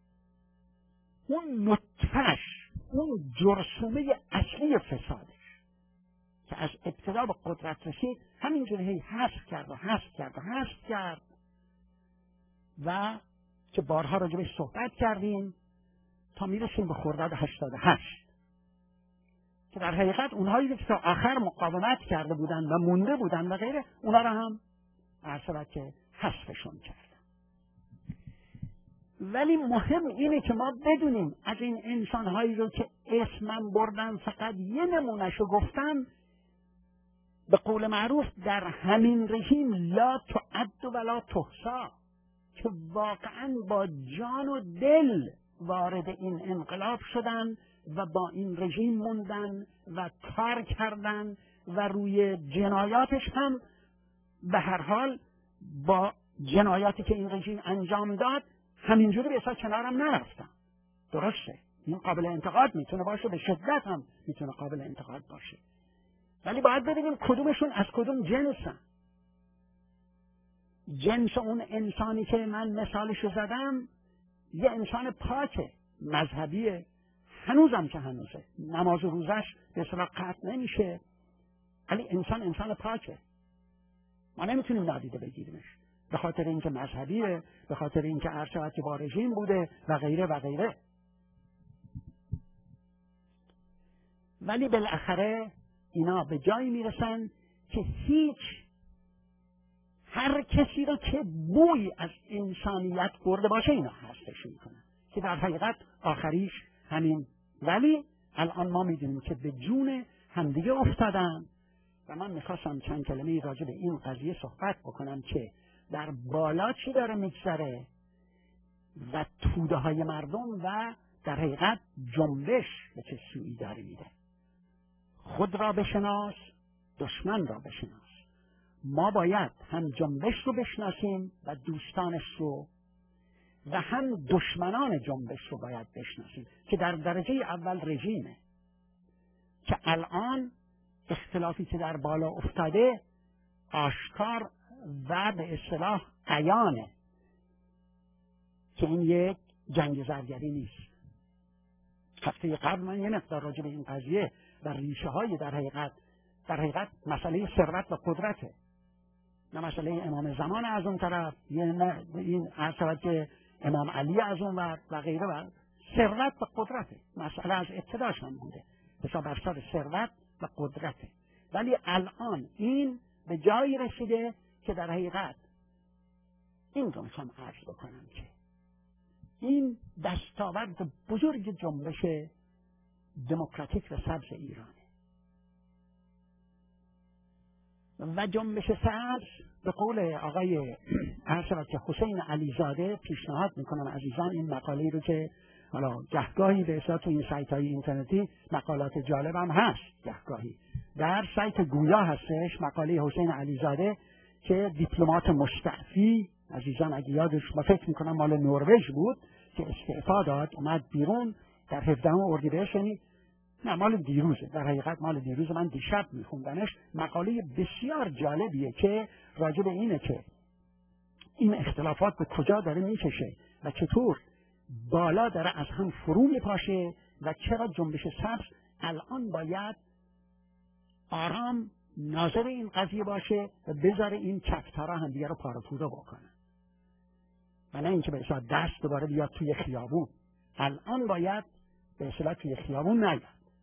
اون نطفه‌اش، اون جرثومه اصلی فسادش که از ابتدا به قدرت رسید همینجوری هی حذف کرد و حذف کرد و حذف کرد و که بارها راجع بهش صحبت کردیم تا میرسیم به خرداد هشتاد و هشت که در حقیقت اونهایی که تا آخر مقاومت کرده بودن و مونده بودن و غیره، اونا رو هم عرض که حذفشون کرد. ولی مهم اینه که ما بدونیم از این انسانهایی رو که اسمم بردن فقط یه نمونهشو گفتم، به قول معروف در همین رژیم لا تعد و لا تحصا، که واقعا با جان و دل وارد این انقلاب شدن و با این رژیم موندن و کار کردن و روی جنایاتش هم به هر حال با جنایاتی که این رژیم انجام داد همینجوری به حساب کنارم نرفتن. درسته، این قابل انتقاد میتونه باشه، به شدت هم میتونه قابل انتقاد باشه، ولی باید ببینیم کدومشون از کدوم جنسن. جنس اون انسانی که من مثالشو زدم یه انسان پاکه، مذهبیه، هنوزم که هنوزه، نماز و روزش به اصطلاح قطع نمیشه، ولی انسان انسان پاکه، ما نمیتونیم نادیده بگیریمش به خاطر اینکه مذهبیه، به خاطر اینکه ارشد که با رژیم بوده و غیره و غیره. ولی بالاخره اینا به جایی میرسن که هیچ هر کسی رو که بوی از انسانیت برده باشه اینا حذفش میکنن، که در حقیقت آخریش همین. ولی الان ما میدونیم که به جون همدیگه افتادن و من میخواستم چند کلمه راجع به این قضیه صحبت بکنم که در بالا چی داره میگذره و توده های مردم و در حقیقت جنبش به چه سویی داره میره. خود را بشناس، دشمن را بشناس. ما باید هم جنبش رو بشناسیم و دوستانش رو و هم دشمنان جنبش رو باید بشناسیم که در درجه اول رژیمه که الان اختلافی که در بالا افتاده آشکار و به اصطلاح عیانه که این یک جنگ زرگری نیست. هفته قبل من یه مقدار راجع به این قضیه و ریشه های در حقیقت در حقیقت مسئله ثروت و قدرته، نه مسئله امام زمان از اون طرف، یه این عرض که امام علی از اون و و غیره، و ثروت و قدرته. مسئله از ابتداش هم بوده حساب بر سر ثروت و قدرته، ولی الان این به جایی رسیده که در حقیقت این رو میخوام عرض بکنم که این دستاورد بزرگ جنبش دموکراتیک و سبز ایرانه و جنبش سبز به قول آقای عرض که حسین علیزاده پیشنهاد میکنم عزیزان این مقاله رو که حالا گهگاهی به اصطلاح تو این سایت های اینترنتی مقالات جالب هم هست، گهگاهی در سایت گویا هستش مقاله حسین علیزاده که دیپلمات مستعفی، عزیزان اگه یادش ما فکر میکنم مال نروژ بود که استعفا داد اومد بیرون در هفدهم اردیبهشت، یعنی نه مال دیروزه، در حقیقت مال دیروز، من دیشب میخوندمش. مقاله بسیار جالبیه که راجع به اینه که این اختلافات به کجا داره میکشه و چطور بالا داره از هم فرو میپاشه و چرا جنبش سبز الان باید آرام ناظر این قضیه باشه و بذاره این کفترها هم دیگه رو پاره پوره بکنن و نه اینکه به اصطلاح دست دوباره بیاد توی خیابون. الان باید به اصطلاح توی خیابون نیاد.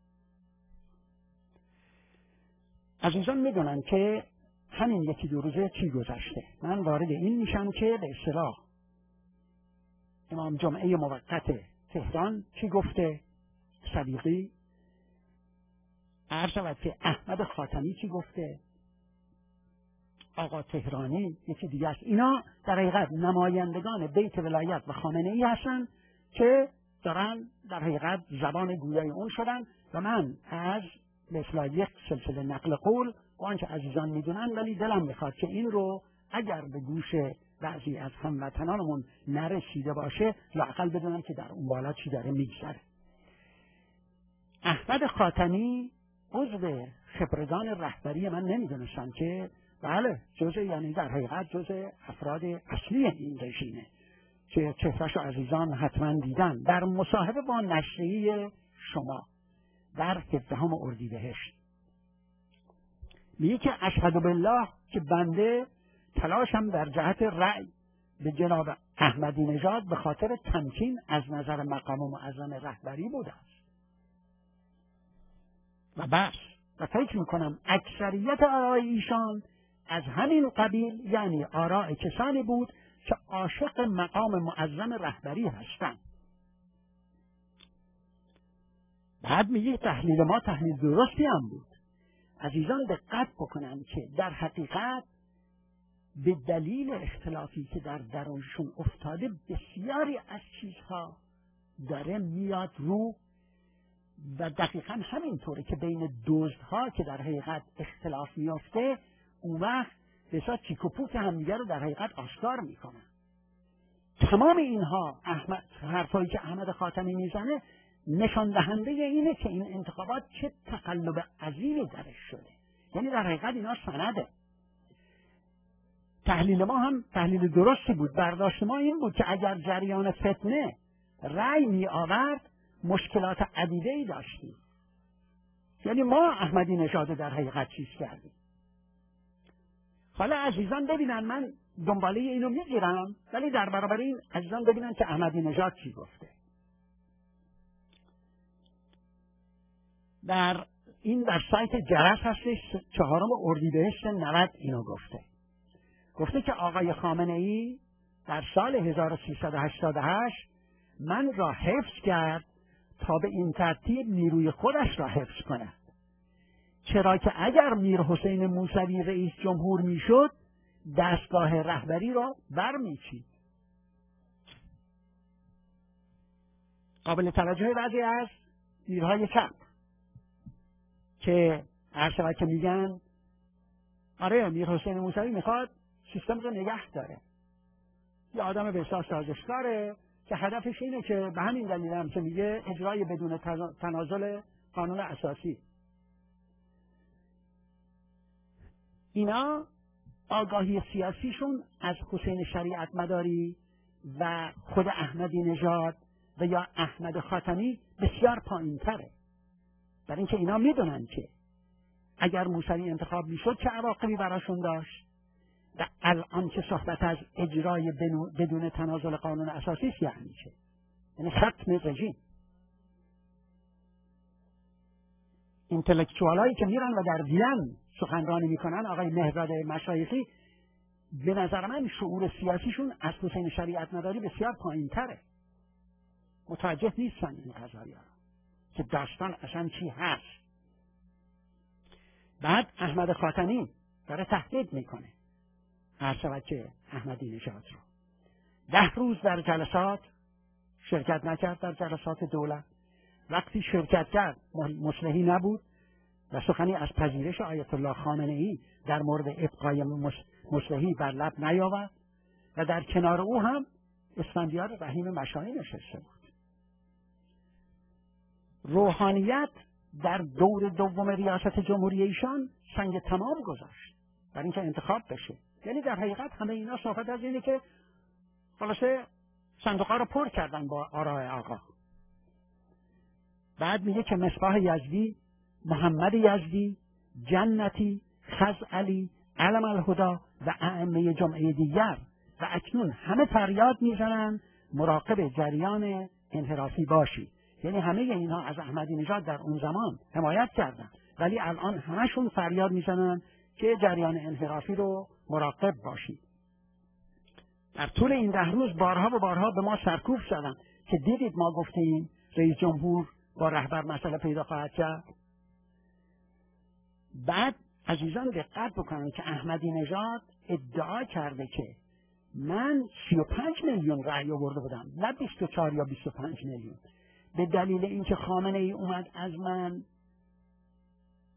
عزیزان میدونن که همین یکی دو روزه چی گذشته. من وارد این میشم که به اصطلاح امام جمعه موقت تهران چی گفته، صدیقی، عرض شود که احمد خاتمی چی گفته، آقا تهرانی یکی دیگه است. اینا در حقیقت نمایندگان بیت ولایت و خامنه ای هستن که دارن در حقیقت زبان گویای اون شدن و من از به اصطلاح یک سلسله نقل قول با آنچه عزیزان میدونن، ولی دلم میخواد که این رو اگر به گوش بعضی از هموطنانمون نرسیده باشه، لااقل بدونن که در اون بالا چی داره میگذره. احمد خاتمی عضو خبرگان رهبری من نمیدونستم که بله جزء، یعنی در حقیقت جزء افراد اصلی این رژیمه که چهرهشو عزیزان حتما دیدن. در مصاحبه با نشریه شما در هفدهم اردیبهشت میگه که اشهد بالله که بنده تلاشم در جهت رأی به جناب احمدی نژاد به خاطر تمکین از نظر مقام معظم رهبری بوده است و بس، و فکر میکنم اکثریت آراء ایشان از همین قبیل، یعنی آراء کسانی بود که عاشق مقام معظم رهبری هستند. بعد میگه تحلیل ما تحلیل درستی هم بود. عزیزان دقت بکنن که در حقیقت به دلیل اختلافی که در درونشون افتاده بسیاری از چیزها داره میاد رو، و دقیقا همینطوره که بین دزدها که در حقیقت اختلاف میافته اون وقت بسیار چیک و پوک همدیگر رو در حقیقت آشکار میکنن. تمام اینها احمد حرفایی که احمد خاتمی میزنه نشان دهنده اینه که این انتخابات چه تقلب عظیمی درش شده. یعنی در حقیقت اینا سنده. تحلیل ما هم تحلیل درستی بود. برداشت ما این بود که اگر جریان فتنه رأی می آورد مشکلات عدیده‌ای داشتیم. یعنی ما احمدی نژاد در حقیقت چیز کردیم. حالا عزیزان ببینن، من دنباله اینو میگیرم، ولی در برابر این عزیزان ببینن که احمدی نژاد چی گفته. در این در سایت جرس هستش، چهارم اردیبهشت نود اینو گفته. گفته که آقای خامنه ای در سال هزار و سیصد و هشتاد و هشت من را حفظ کرد تا به این ترتیب نیروی خودش را حفظ کند، چرا که اگر میر حسین موسوی رئیس جمهور میشد دستگاه رهبری را برمیچید. قابل توجه بعضی از نیروهای چپ که هر شود که میگن آره میر حسین موسوی میخواد سیستم رو نگه داره، یه آدم بسیار سازشکاره که هدفش اینه که به همین دلیل هم که میگه اجرای بدون تنازل قانون اساسی. اینا آگاهی سیاسیشون از حسین شریعت مداری و خود احمدی نژاد و یا احمد خاتمی بسیار پایین تره، برای اینکه اینا میدونن که اگر موسوی انتخاب میشد چه عواقبی براشون داشت و الان که صحبت از اجرای بدون تنازل قانون اساسی است یعنی چه؟ یعنی ختم رژیم. اینتלקچوالایی که میرن و در وین سخنرانی میکنن، آقای مهرداد مشایخی، به نظر من شعور سیاسیشون از حسین شریعت مداری بسیار پایین تره، متوجه نیستن این قضایا که داستان اصلا چی هست. بعد احمد خاتمی داره تهدید میکنه هر شود که احمدی نژاد رو. ده روز در جلسات شرکت نکرد، در جلسات دولت. وقتی شرکت کرد مصلحی نبود و سخنی از پذیرش آیت الله خامنه ای در مورد ابقای مصلحی بر لب نیاورد و در کنار او هم اسفندیار رحیم مشایی نشسته بود. روحانیت در دور دوم ریاست جمهوری ایشان سنگ تمام گذاشت برای اینکه انتخاب بشه. یعنی در حقیقت همه اینا صحبت از اینه که خلاصه صندوقا رو پر کردن با آراء آقا. بعد میگه که مصباح یزدی، محمد یزدی، جنتی، خزعلی، علم الهدا و ائمه جمعه دیگر و اکنون همه فریاد میزنن مراقب جریان انحرافی باشی. یعنی همه اینها از احمدی نژاد در اون زمان حمایت کردن، ولی الان همشون فریاد میزنن که جریان انحرافی رو مراقب باشید. در طول این ده روز بارها و بارها به ما سرکوب زدن که دیدید ما گفتیم رئیس جمهور با رهبر مسئله پیدا خواهد کرد. بعد عزیزان دقت بکنن که احمدی نژاد ادعا کرده که من سی و پنج میلیون رأی آورده بودم، نه بیست و چهار یا بیست و پنج میلیون. به دلیل اینکه خامنه ای اومد از من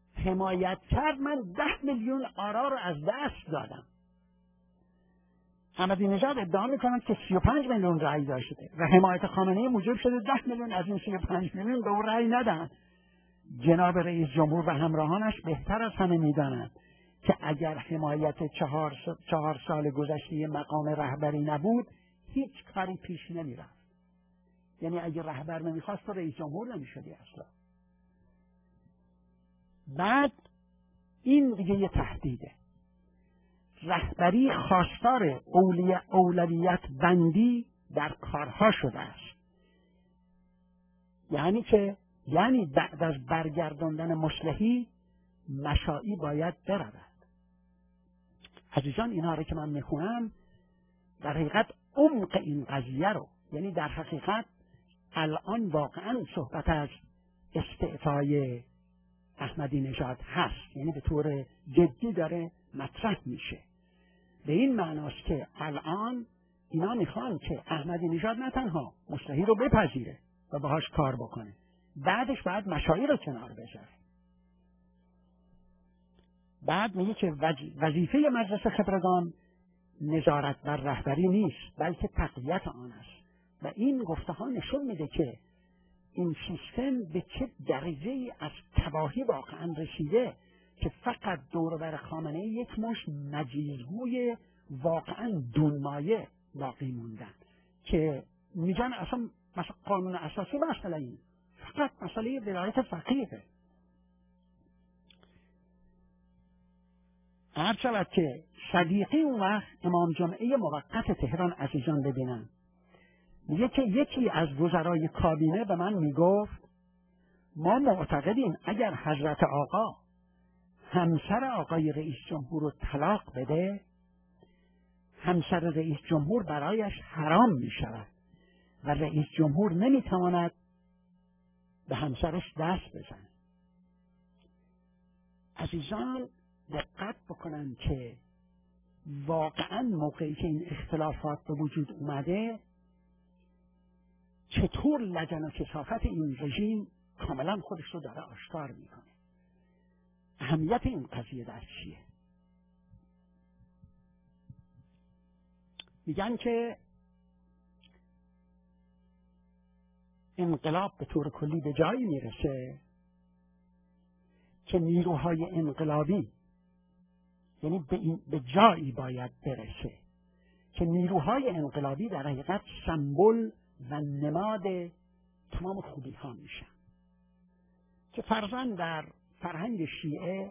حمایت کرد، من ده میلیون آرا رو از دست دادم. احمدی نژاد ادعا میکنند که سی و پنج میلیون رأی داشته و حمایت خامنه‌ای موجب شده ده میلیون از این سی و پنج میلیون به او رأی ندن. جناب رئیس جمهور و همراهانش بهتر از همه میدانند که اگر حمایت چهار, چهار سال گذشته مقام رهبری نبود هیچ کاری پیش نمیرفت. یعنی اگر رهبر نمیخواست تو رئیس جمهور نمیشدی اصلا. بعد این دیگه یه تهدیده. رهبری خواستار اولویت بندی در کارها شده است. یعنی که یعنی بعد از برگرداندن مصلحی مشائی باید برود. عزیزان اینا رو که من میخونم در حقیقت عمق این قضیه رو، یعنی در حقیقت الان واقعا صحبت از استعفای احمدی نژاد هست، یعنی به طور جدی داره مطرح میشه. به این معناست که الان اینا میخوان که احمدی نژاد نه تنها مصلحی رو بپذیره و باهاش کار بکنه، بعدش بعد مشائی رو کنار بذاره. بعد میگه که وظیفه مجلس خبرگان نظارت بر رهبری نیست بلکه تقویت آن است. و این گفته ها نشون میده که این سیستم به چه درجه از تباهی واقعا رسیده که فقط دور بر خامنه یک مشت مجیزگوی واقعا دونمایه باقی موندن که میگن اصلا مثلا قانون اساسی مسئله این، فقط مسئله ولایت فقیهه. هر شود که صدیقی اون وقت امام جمعه موقت تهران عزیزان ببینن، میگه که یکی از وزرای کابینه به من میگفت ما معتقدیم اگر حضرت آقا همسر آقای رئیس جمهور رو طلاق بده، همسر رئیس جمهور برایش حرام میشود و رئیس جمهور نمیتواند به همسرش دست بزنه. عزیزان دقت بکنن که واقعا موقعی که این اختلافات به وجود اومده چطور لجن و کثافت این رژیم کاملا خودش رو داره آشکار میکنه. اهمیت این قضیه در چیه؟ میگن که انقلاب به طور کلی به جایی میرسه که نیروهای انقلابی، یعنی به, این به جایی باید برسه که نیروهای انقلابی در حقیقت سمبل و نماد تمام خوبی ها میشن که فرضاً در فرهنگ شیعه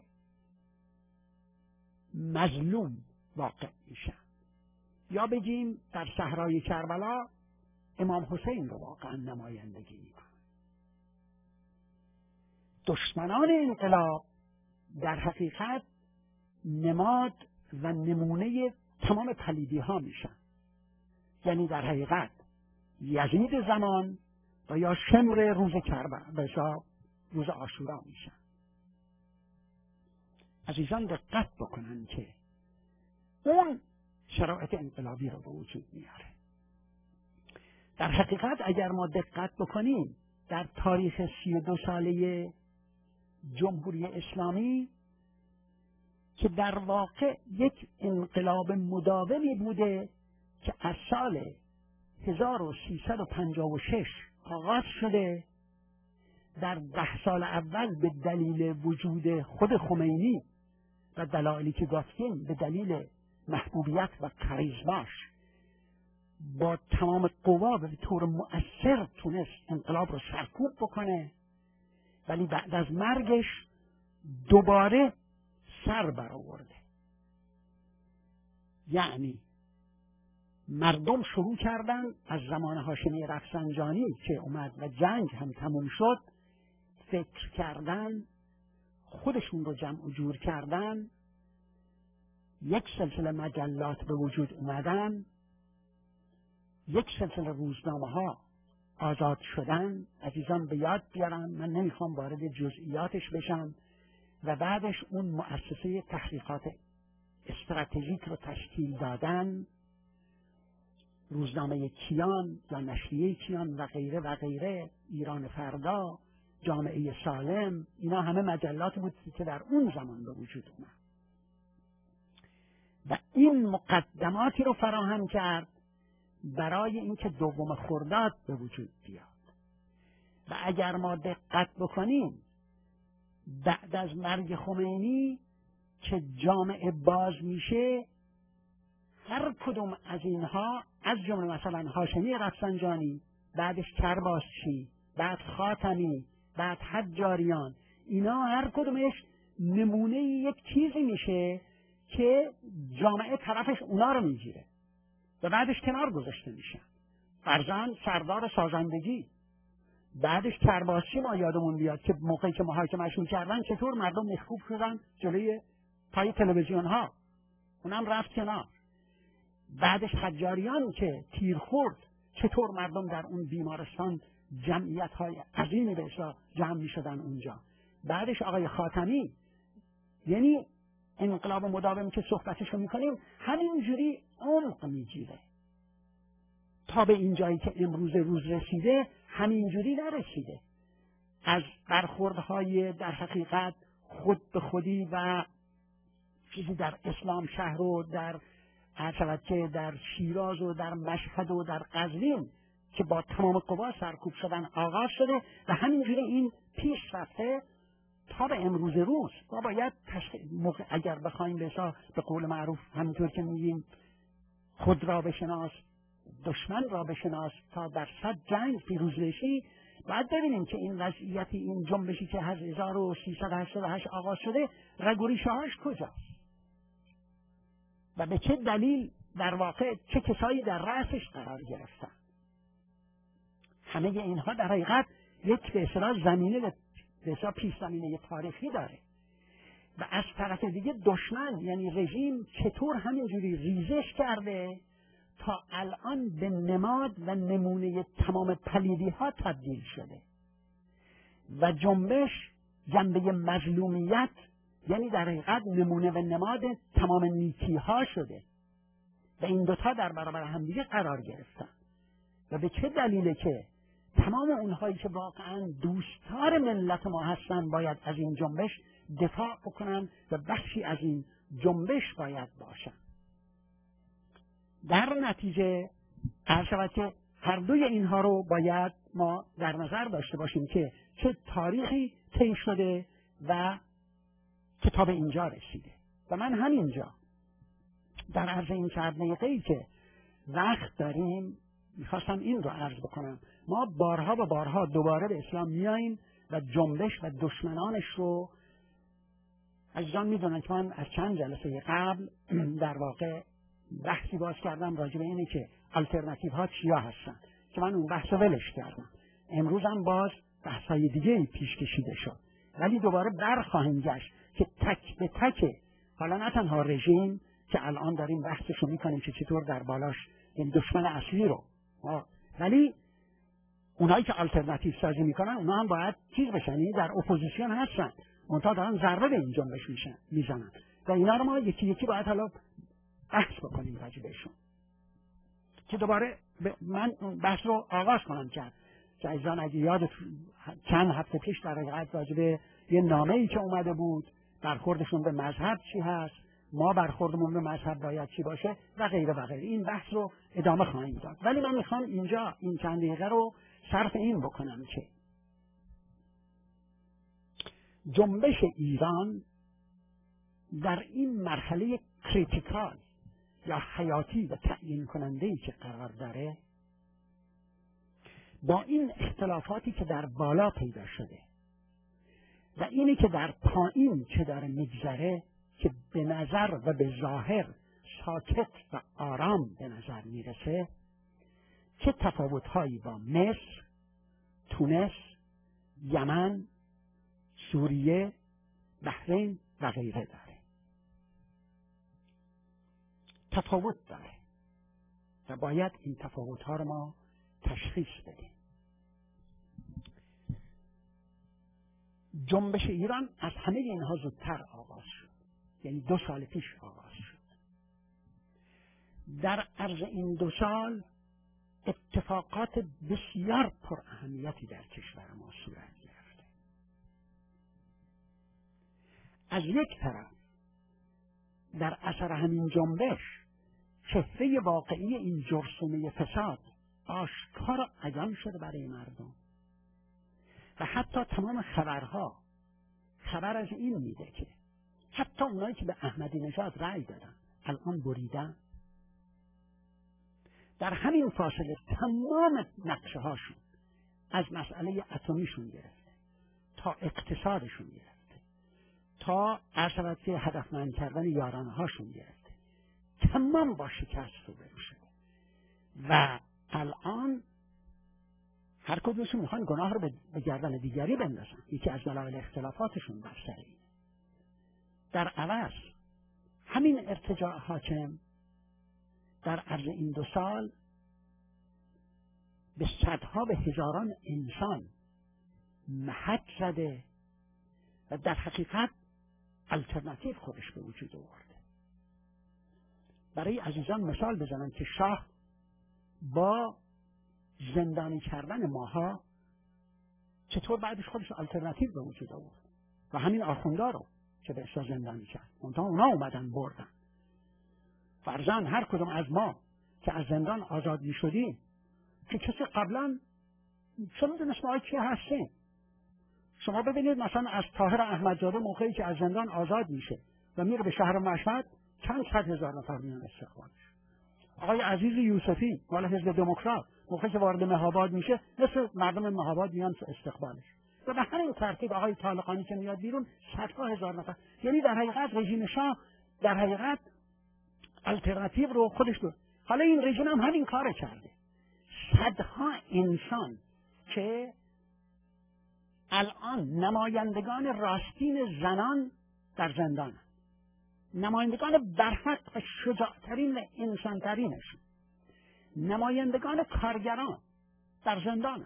مظلوم واقع میشن، یا بگیم در صحرای کربلا امام حسین رو واقعا نمایندگی میکنن. دشمنان انقلاب در حقیقت نماد و نمونه تمام پلیدی ها میشن، یعنی در حقیقت یزید زمان و یا شمر روز کربلا روز عاشورا میشن. عزیزان دقت بکنن که اون شرایط انقلابی رو به وجود میاره. در حقیقت اگر ما دقت بکنیم در تاریخ سی و دو ساله جمهوری اسلامی که در واقع یک انقلاب مداومی بوده که از سال هزار و سیصد و پنجاه و شش آغاز شده، در ده سال اول به دلیل وجود خود خمینی و دلایلی که گفتیم به دلیل محبوبیت و کاریزماش با تمام قوا و به طور مؤثر تونست انقلاب رو سرکوب بکنه، ولی بعد از مرگش دوباره سر برآورده. یعنی مردم شروع کردن از زمان هاشمی رفسنجانی که اومد و جنگ هم تموم شد فکر کردن، خودشون رو جمع و جور کردن، یک سلسله مجلات به وجود اومدن، یک سلسله روزنامه ها آزاد شدن. عزیزان به یاد بیارم، من نمیخوام وارد جزئیاتش بشم. و بعدش اون مؤسسه تحقیقات استراتژیک رو تشکیل دادن، روزنامه کیان یا نشریه کیان و غیره و غیره، ایران فردا، جامعه سالم، اینا همه مجلات بود که در اون زمان به وجود اومد. و این مقدماتی رو فراهم کرد برای اینکه دوم خرداد به وجود بیاد. و اگر ما دقت بکنیم بعد از مرگ خمینی که جامعه باز میشه، هر کدوم از اینها از جمله مثلا هاشمی رفسنجانی، بعدش کرباسچی، بعد خاتمی، بعد حجاریان، اینا هر کدومش نمونه یک چیزی میشه که جامعه طرفش اونا رو میگیره و بعدش کنار گذاشته میشن. فرزند سردار سازندگی، بعدش کرباسچی ما یادمون بیاد که موقعی که محاکمش میکردن چطور مردم مخکوب شدن جلوی پای تلویزیون ها، اونم رفت کنار. بعدش حجاریان که تیر خورد، چطور مردم در اون بیمارستان جمعیت های عظیمی به اصلا جمع می شدن اونجا. بعدش آقای خاتمی، یعنی انقلاب مداوم که صحبتشو می کنیم همینجوری عمق می گیره تا به این جایی که امروز روز رسیده. همینجوری نرسیده. از برخوردهای در حقیقت خود به خودی و چیزی در اسلام شهر و در هر که در شیراز و در مشهد و در قزوین که با تمام قوا سرکوب شدن آغاز شده و همینجوری این پیش رفته تا به امروز روز. ما باید موقع اگر بخوایم بسا به قول معروف همینطور که میگیم خود را بشناس دشمن را بشناس تا در صد جنگ پیروز بشی، باید ببینیم که این وضعیتی، این جنبشی که از هزار و سیصد و هشتاد و هشت آغاز شده رگ و ریشه هاش کجاست و به چه دلیل در واقع چه کسایی در رأسش قرار گرفتن. همه اینها در حقیقت یک به اصطلاح زمینه به اصطلاح پیش زمینه تاریخی داره و از طرف دیگه دشمن یعنی رژیم چطور همینجوری ریزش کرده تا الان به نماد و نمونه تمام پلیدی ها تبدیل شده و جنبش جنبه مظلومیت یعنی در حقیقت نمونه و نماد تمام نیکی ها شده و این دوتا در برابر همدیگه قرار گرفتن. و به چه دلیله که تمام اونهایی که واقعا دوستدار ملت ما هستن باید از این جنبش دفاع بکنن و بخشی از این جنبش باید باشن. در نتیجه هر شود که هر دوی اینها رو باید ما در نظر داشته باشیم که چه تاریخی طی شده و کتاب اینجا رسیده. و من همینجا در عرض این چند دقیقه‌ای که وقت داریم میخواستم این رو عرض بکنم. ما بارها و بارها دوباره به اسلام میاییم و جنبش و دشمنانش رو عزیزان میدونن که من از چند جلسه قبل در واقع بحثی باز کردم راجع به اینه که آلترناتیو ها چیا هستن که من اون بحث ولش کردم. امروز هم باز بحثای دیگه پیش کشیده شد ولی دوباره برخواهیم گشت که تک به تک، حالا نه تنها رژیم که الان داریم بحثش رو میکنیم که چطور در بالاش این دشمن اصلی رو، ولی اونایی که آلترناتیو سازی میکنن اونا هم باید چیز بشن، در اپوزیسیون هستن منتها دارن ضربه به این جنبش میشن میزنن و اینا رو ما یکی یکی باید حالا بحث بکنیم راجع بهشون که دوباره من بحث رو آغاز کنم کرد که عزیزان اگه یاد چند هفته پیش در حقیقت راجع به یه نامه‌ای که اومده بود برخوردشون به مذهب چی هست، ما برخوردمون به مذهب باید چی باشه و غیره و غیره، این بحث رو ادامه خواهیم داد. ولی من میخوام اینجا این چند دقیقه رو صرف این بکنم که جنبش ایران در این مرحله کریتیکال یا حیاتی و تعیین کننده‌ای که قرار داره با این اختلافاتی که در بالا پیدا شده و اینی که در پایین که داره میگذره که به نظر و به ظاهر ساکت و آرام به نظر میرسه، چه تفاوت‌هایی با مصر، تونس، یمن، سوریه، بحرین و غیره داره. تفاوت داره و باید این تفاوت‌ها رو ما تشخیص بدیم. جنبش ایران از همه اینها زودتر آغاز شد، یعنی دو سال پیش آغاز شد. در عرض این دو سال اتفاقات بسیار پر اهمیتی در کشور ما صورت گرفته. از یک طرف در اثر همین جنبش چهره واقعی این جرثومه فساد آشکار عیان شده برای مردم و حتی تمام خبرها خبر از این میده که حتی اونایی که به احمدی نژاد رأی دادن الان بریدن. در همین فاصله تمام نقشه هاشون از مسئله اتمیشون گرفته تا اقتصادشون گرفته تا عرشبتی هدفمند کردن یارانه هاشون گرفته تمام با شکست روبرو شده و الان هر کدومشون میخوان گناه رو به گردن دیگری بندازن. یکی از دلایل اختلافاتشون بر سر اینه. در عوض همین ارتجاع حاکم در عرض این دو سال به صدها به هزاران انسان محک زده و در حقیقت الترناتیو خودش به وجود آورده. برای عزیزان مثال بزنم که شاه با زندانی کردن ماها چطور بعدش خودش الترناتیو به وجود آورد و همین آخوندا رو که به اصلا زندانی کرد. اونتا اونا اومدن بردن. فرضاً هر کدوم از ما که از زندان آزاد می شدیم که کسی قبلا چه میدونست ما چی هستیم. شما ببینید مثلا از طاهر احمدزاده موقعی که از زندان آزاد میشه و میره به شهر مشهد چند صد هزار نفر میان استقبالش. آقای عزیز یوسفی مال حزب دموکرات موقعی که وارد مهاباد میشه مثل مردم مهاباد میان استقبالش. و به همین ترتیب آقای طالقانی که میاد بیرون صدها هزار نفر. یعنی در حقیقت رژیم شاه در حقیقت الترناتیو رو خودش دو. حالا این رژیم هم همین کار کرده. صدها انسان که الان نمایندگان راستین زنان در زندان، نمایندگان برحق و شجاعترین و انسانترینشون، نمایندگان کارگران در زندان،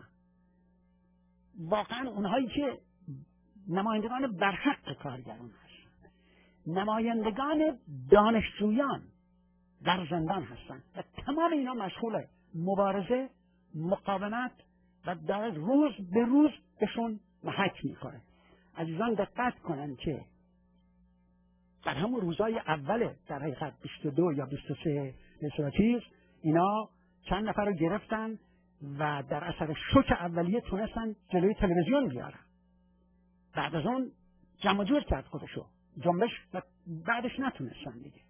واقعا اونهایی که نمایندگان برحق کارگران هستن، نمایندگان دانشجویان در زندان هستن و تمام اینا مشغول مبارزه، مقاومت و در روز به روز بهشون محک میخوره. عزیزان دقت کنن که در همون روزای اول در حقیقت بیست و دو یا بیست و سه چیز اینا چند نفر رو گرفتن و در اثر شوک اولیه تونستن جلوی تلویزیون بیارن. بعد از اون جمع جور کرد خودشو جنبش و بعدش نتونستن دیگه.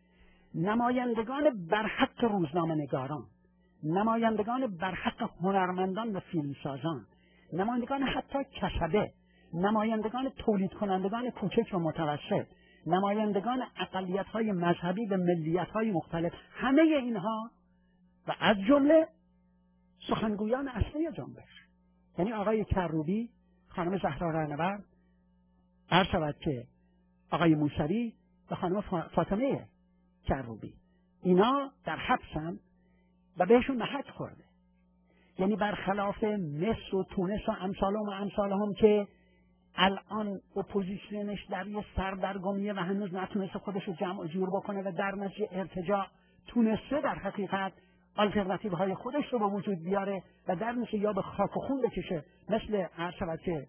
نمایندگان برحق روزنامه نگاران، نمایندگان برحق هنرمندان و فیلمسازان، نمایندگان حتی کسبه، نمایندگان تولید کنندگان کوچک و متوسط، نمایندگان اقلیت‌های مذهبی و ملیت‌های مختلف، همه اینها و از جمله سخنگویان اصلی جنبش، یعنی آقای کروبی، خانم زهرا رهنورد، عرض شود که آقای موسوی و خانم فاطمه کروبی، اینا در حبسن و بهشون محک خورده. یعنی برخلاف مصر و تونس و امثالهم و امثالهم که الان اپوزیسیونش در یه سردرگمیه و هنوز نتونسته خودش رو جمع جور بکنه و در نتیجه ارتجاع تونسته در حقیقت آلترناتیو های خودش رو به وجود بیاره و در نتیجه یا به خاک و خون بکشه مثل عرض شود که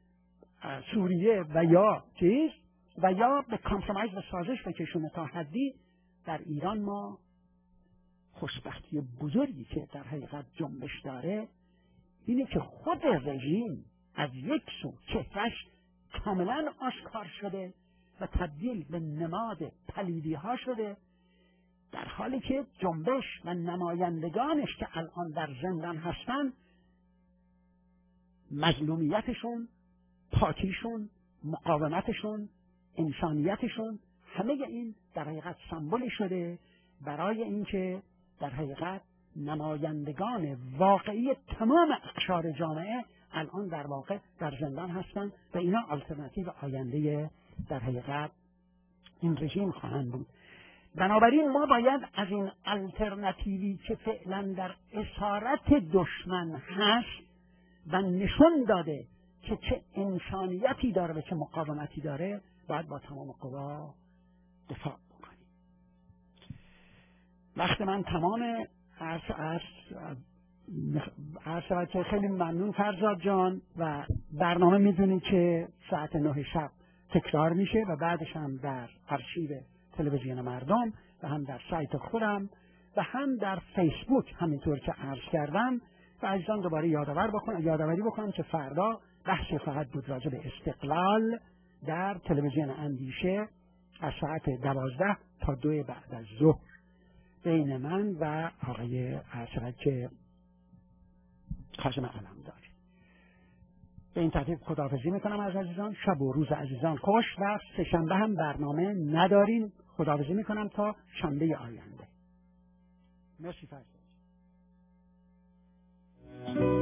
سوریه و یا چیز و یا به کامپرومایز و سازش بکشونه تا حدی. در ایران ما خوشبختی بزرگی که در حقیقت جنبش داره اینه که خود رژیم از یک سو چهرش کاملا آشکار شده و تبدیل به نماد پلیدی ها شده، در حالی که جنبش و نمایندگانش که الان در زندان هستن مظلومیتشون، پاکیشون، مقاومتشون، انسانیتشون، همه این در حقیقت سمبولی شده برای اینکه در حقیقت نمایندگان واقعی تمام اقشار جامعه الان در واقع در زندان هستند و اینا آلترناتیو آینده در حقیقت این رژیم خواهند بود. بنابراین ما باید از این آلترناتیوی که فعلا در اسارت دشمن هست و نشون داده که چه انسانیتی داره و چه مقاومتی داره باید با تمام قوا دفاع بکنیم. وقت من تمام عرض عرض عرض شود که خیلی ممنون فرزاد جان و برنامه میدونی که ساعت نه شب تکرار میشه و بعدش هم در آرشیو تلویزیون مردم و هم در سایت خودم و هم در فیسبوک همینطور که عرض کردم و عزیزان دوباره یادآور بکنم یادآوری بکنم که فردا بحث فقط بود راجع به استقلال در تلویزیون اندیشه از ساعت دوازده تا دو بعد از ظهر بین من و آقای حضرت که کاظم علمداری. به این ترتیب خداحافظی میکنم از عزیزان. شب و روز عزیزان خوش و سه شنبه هم برنامه نداریم. خداحافظی میکنم تا شنبه آینده. مرسی فرزاد.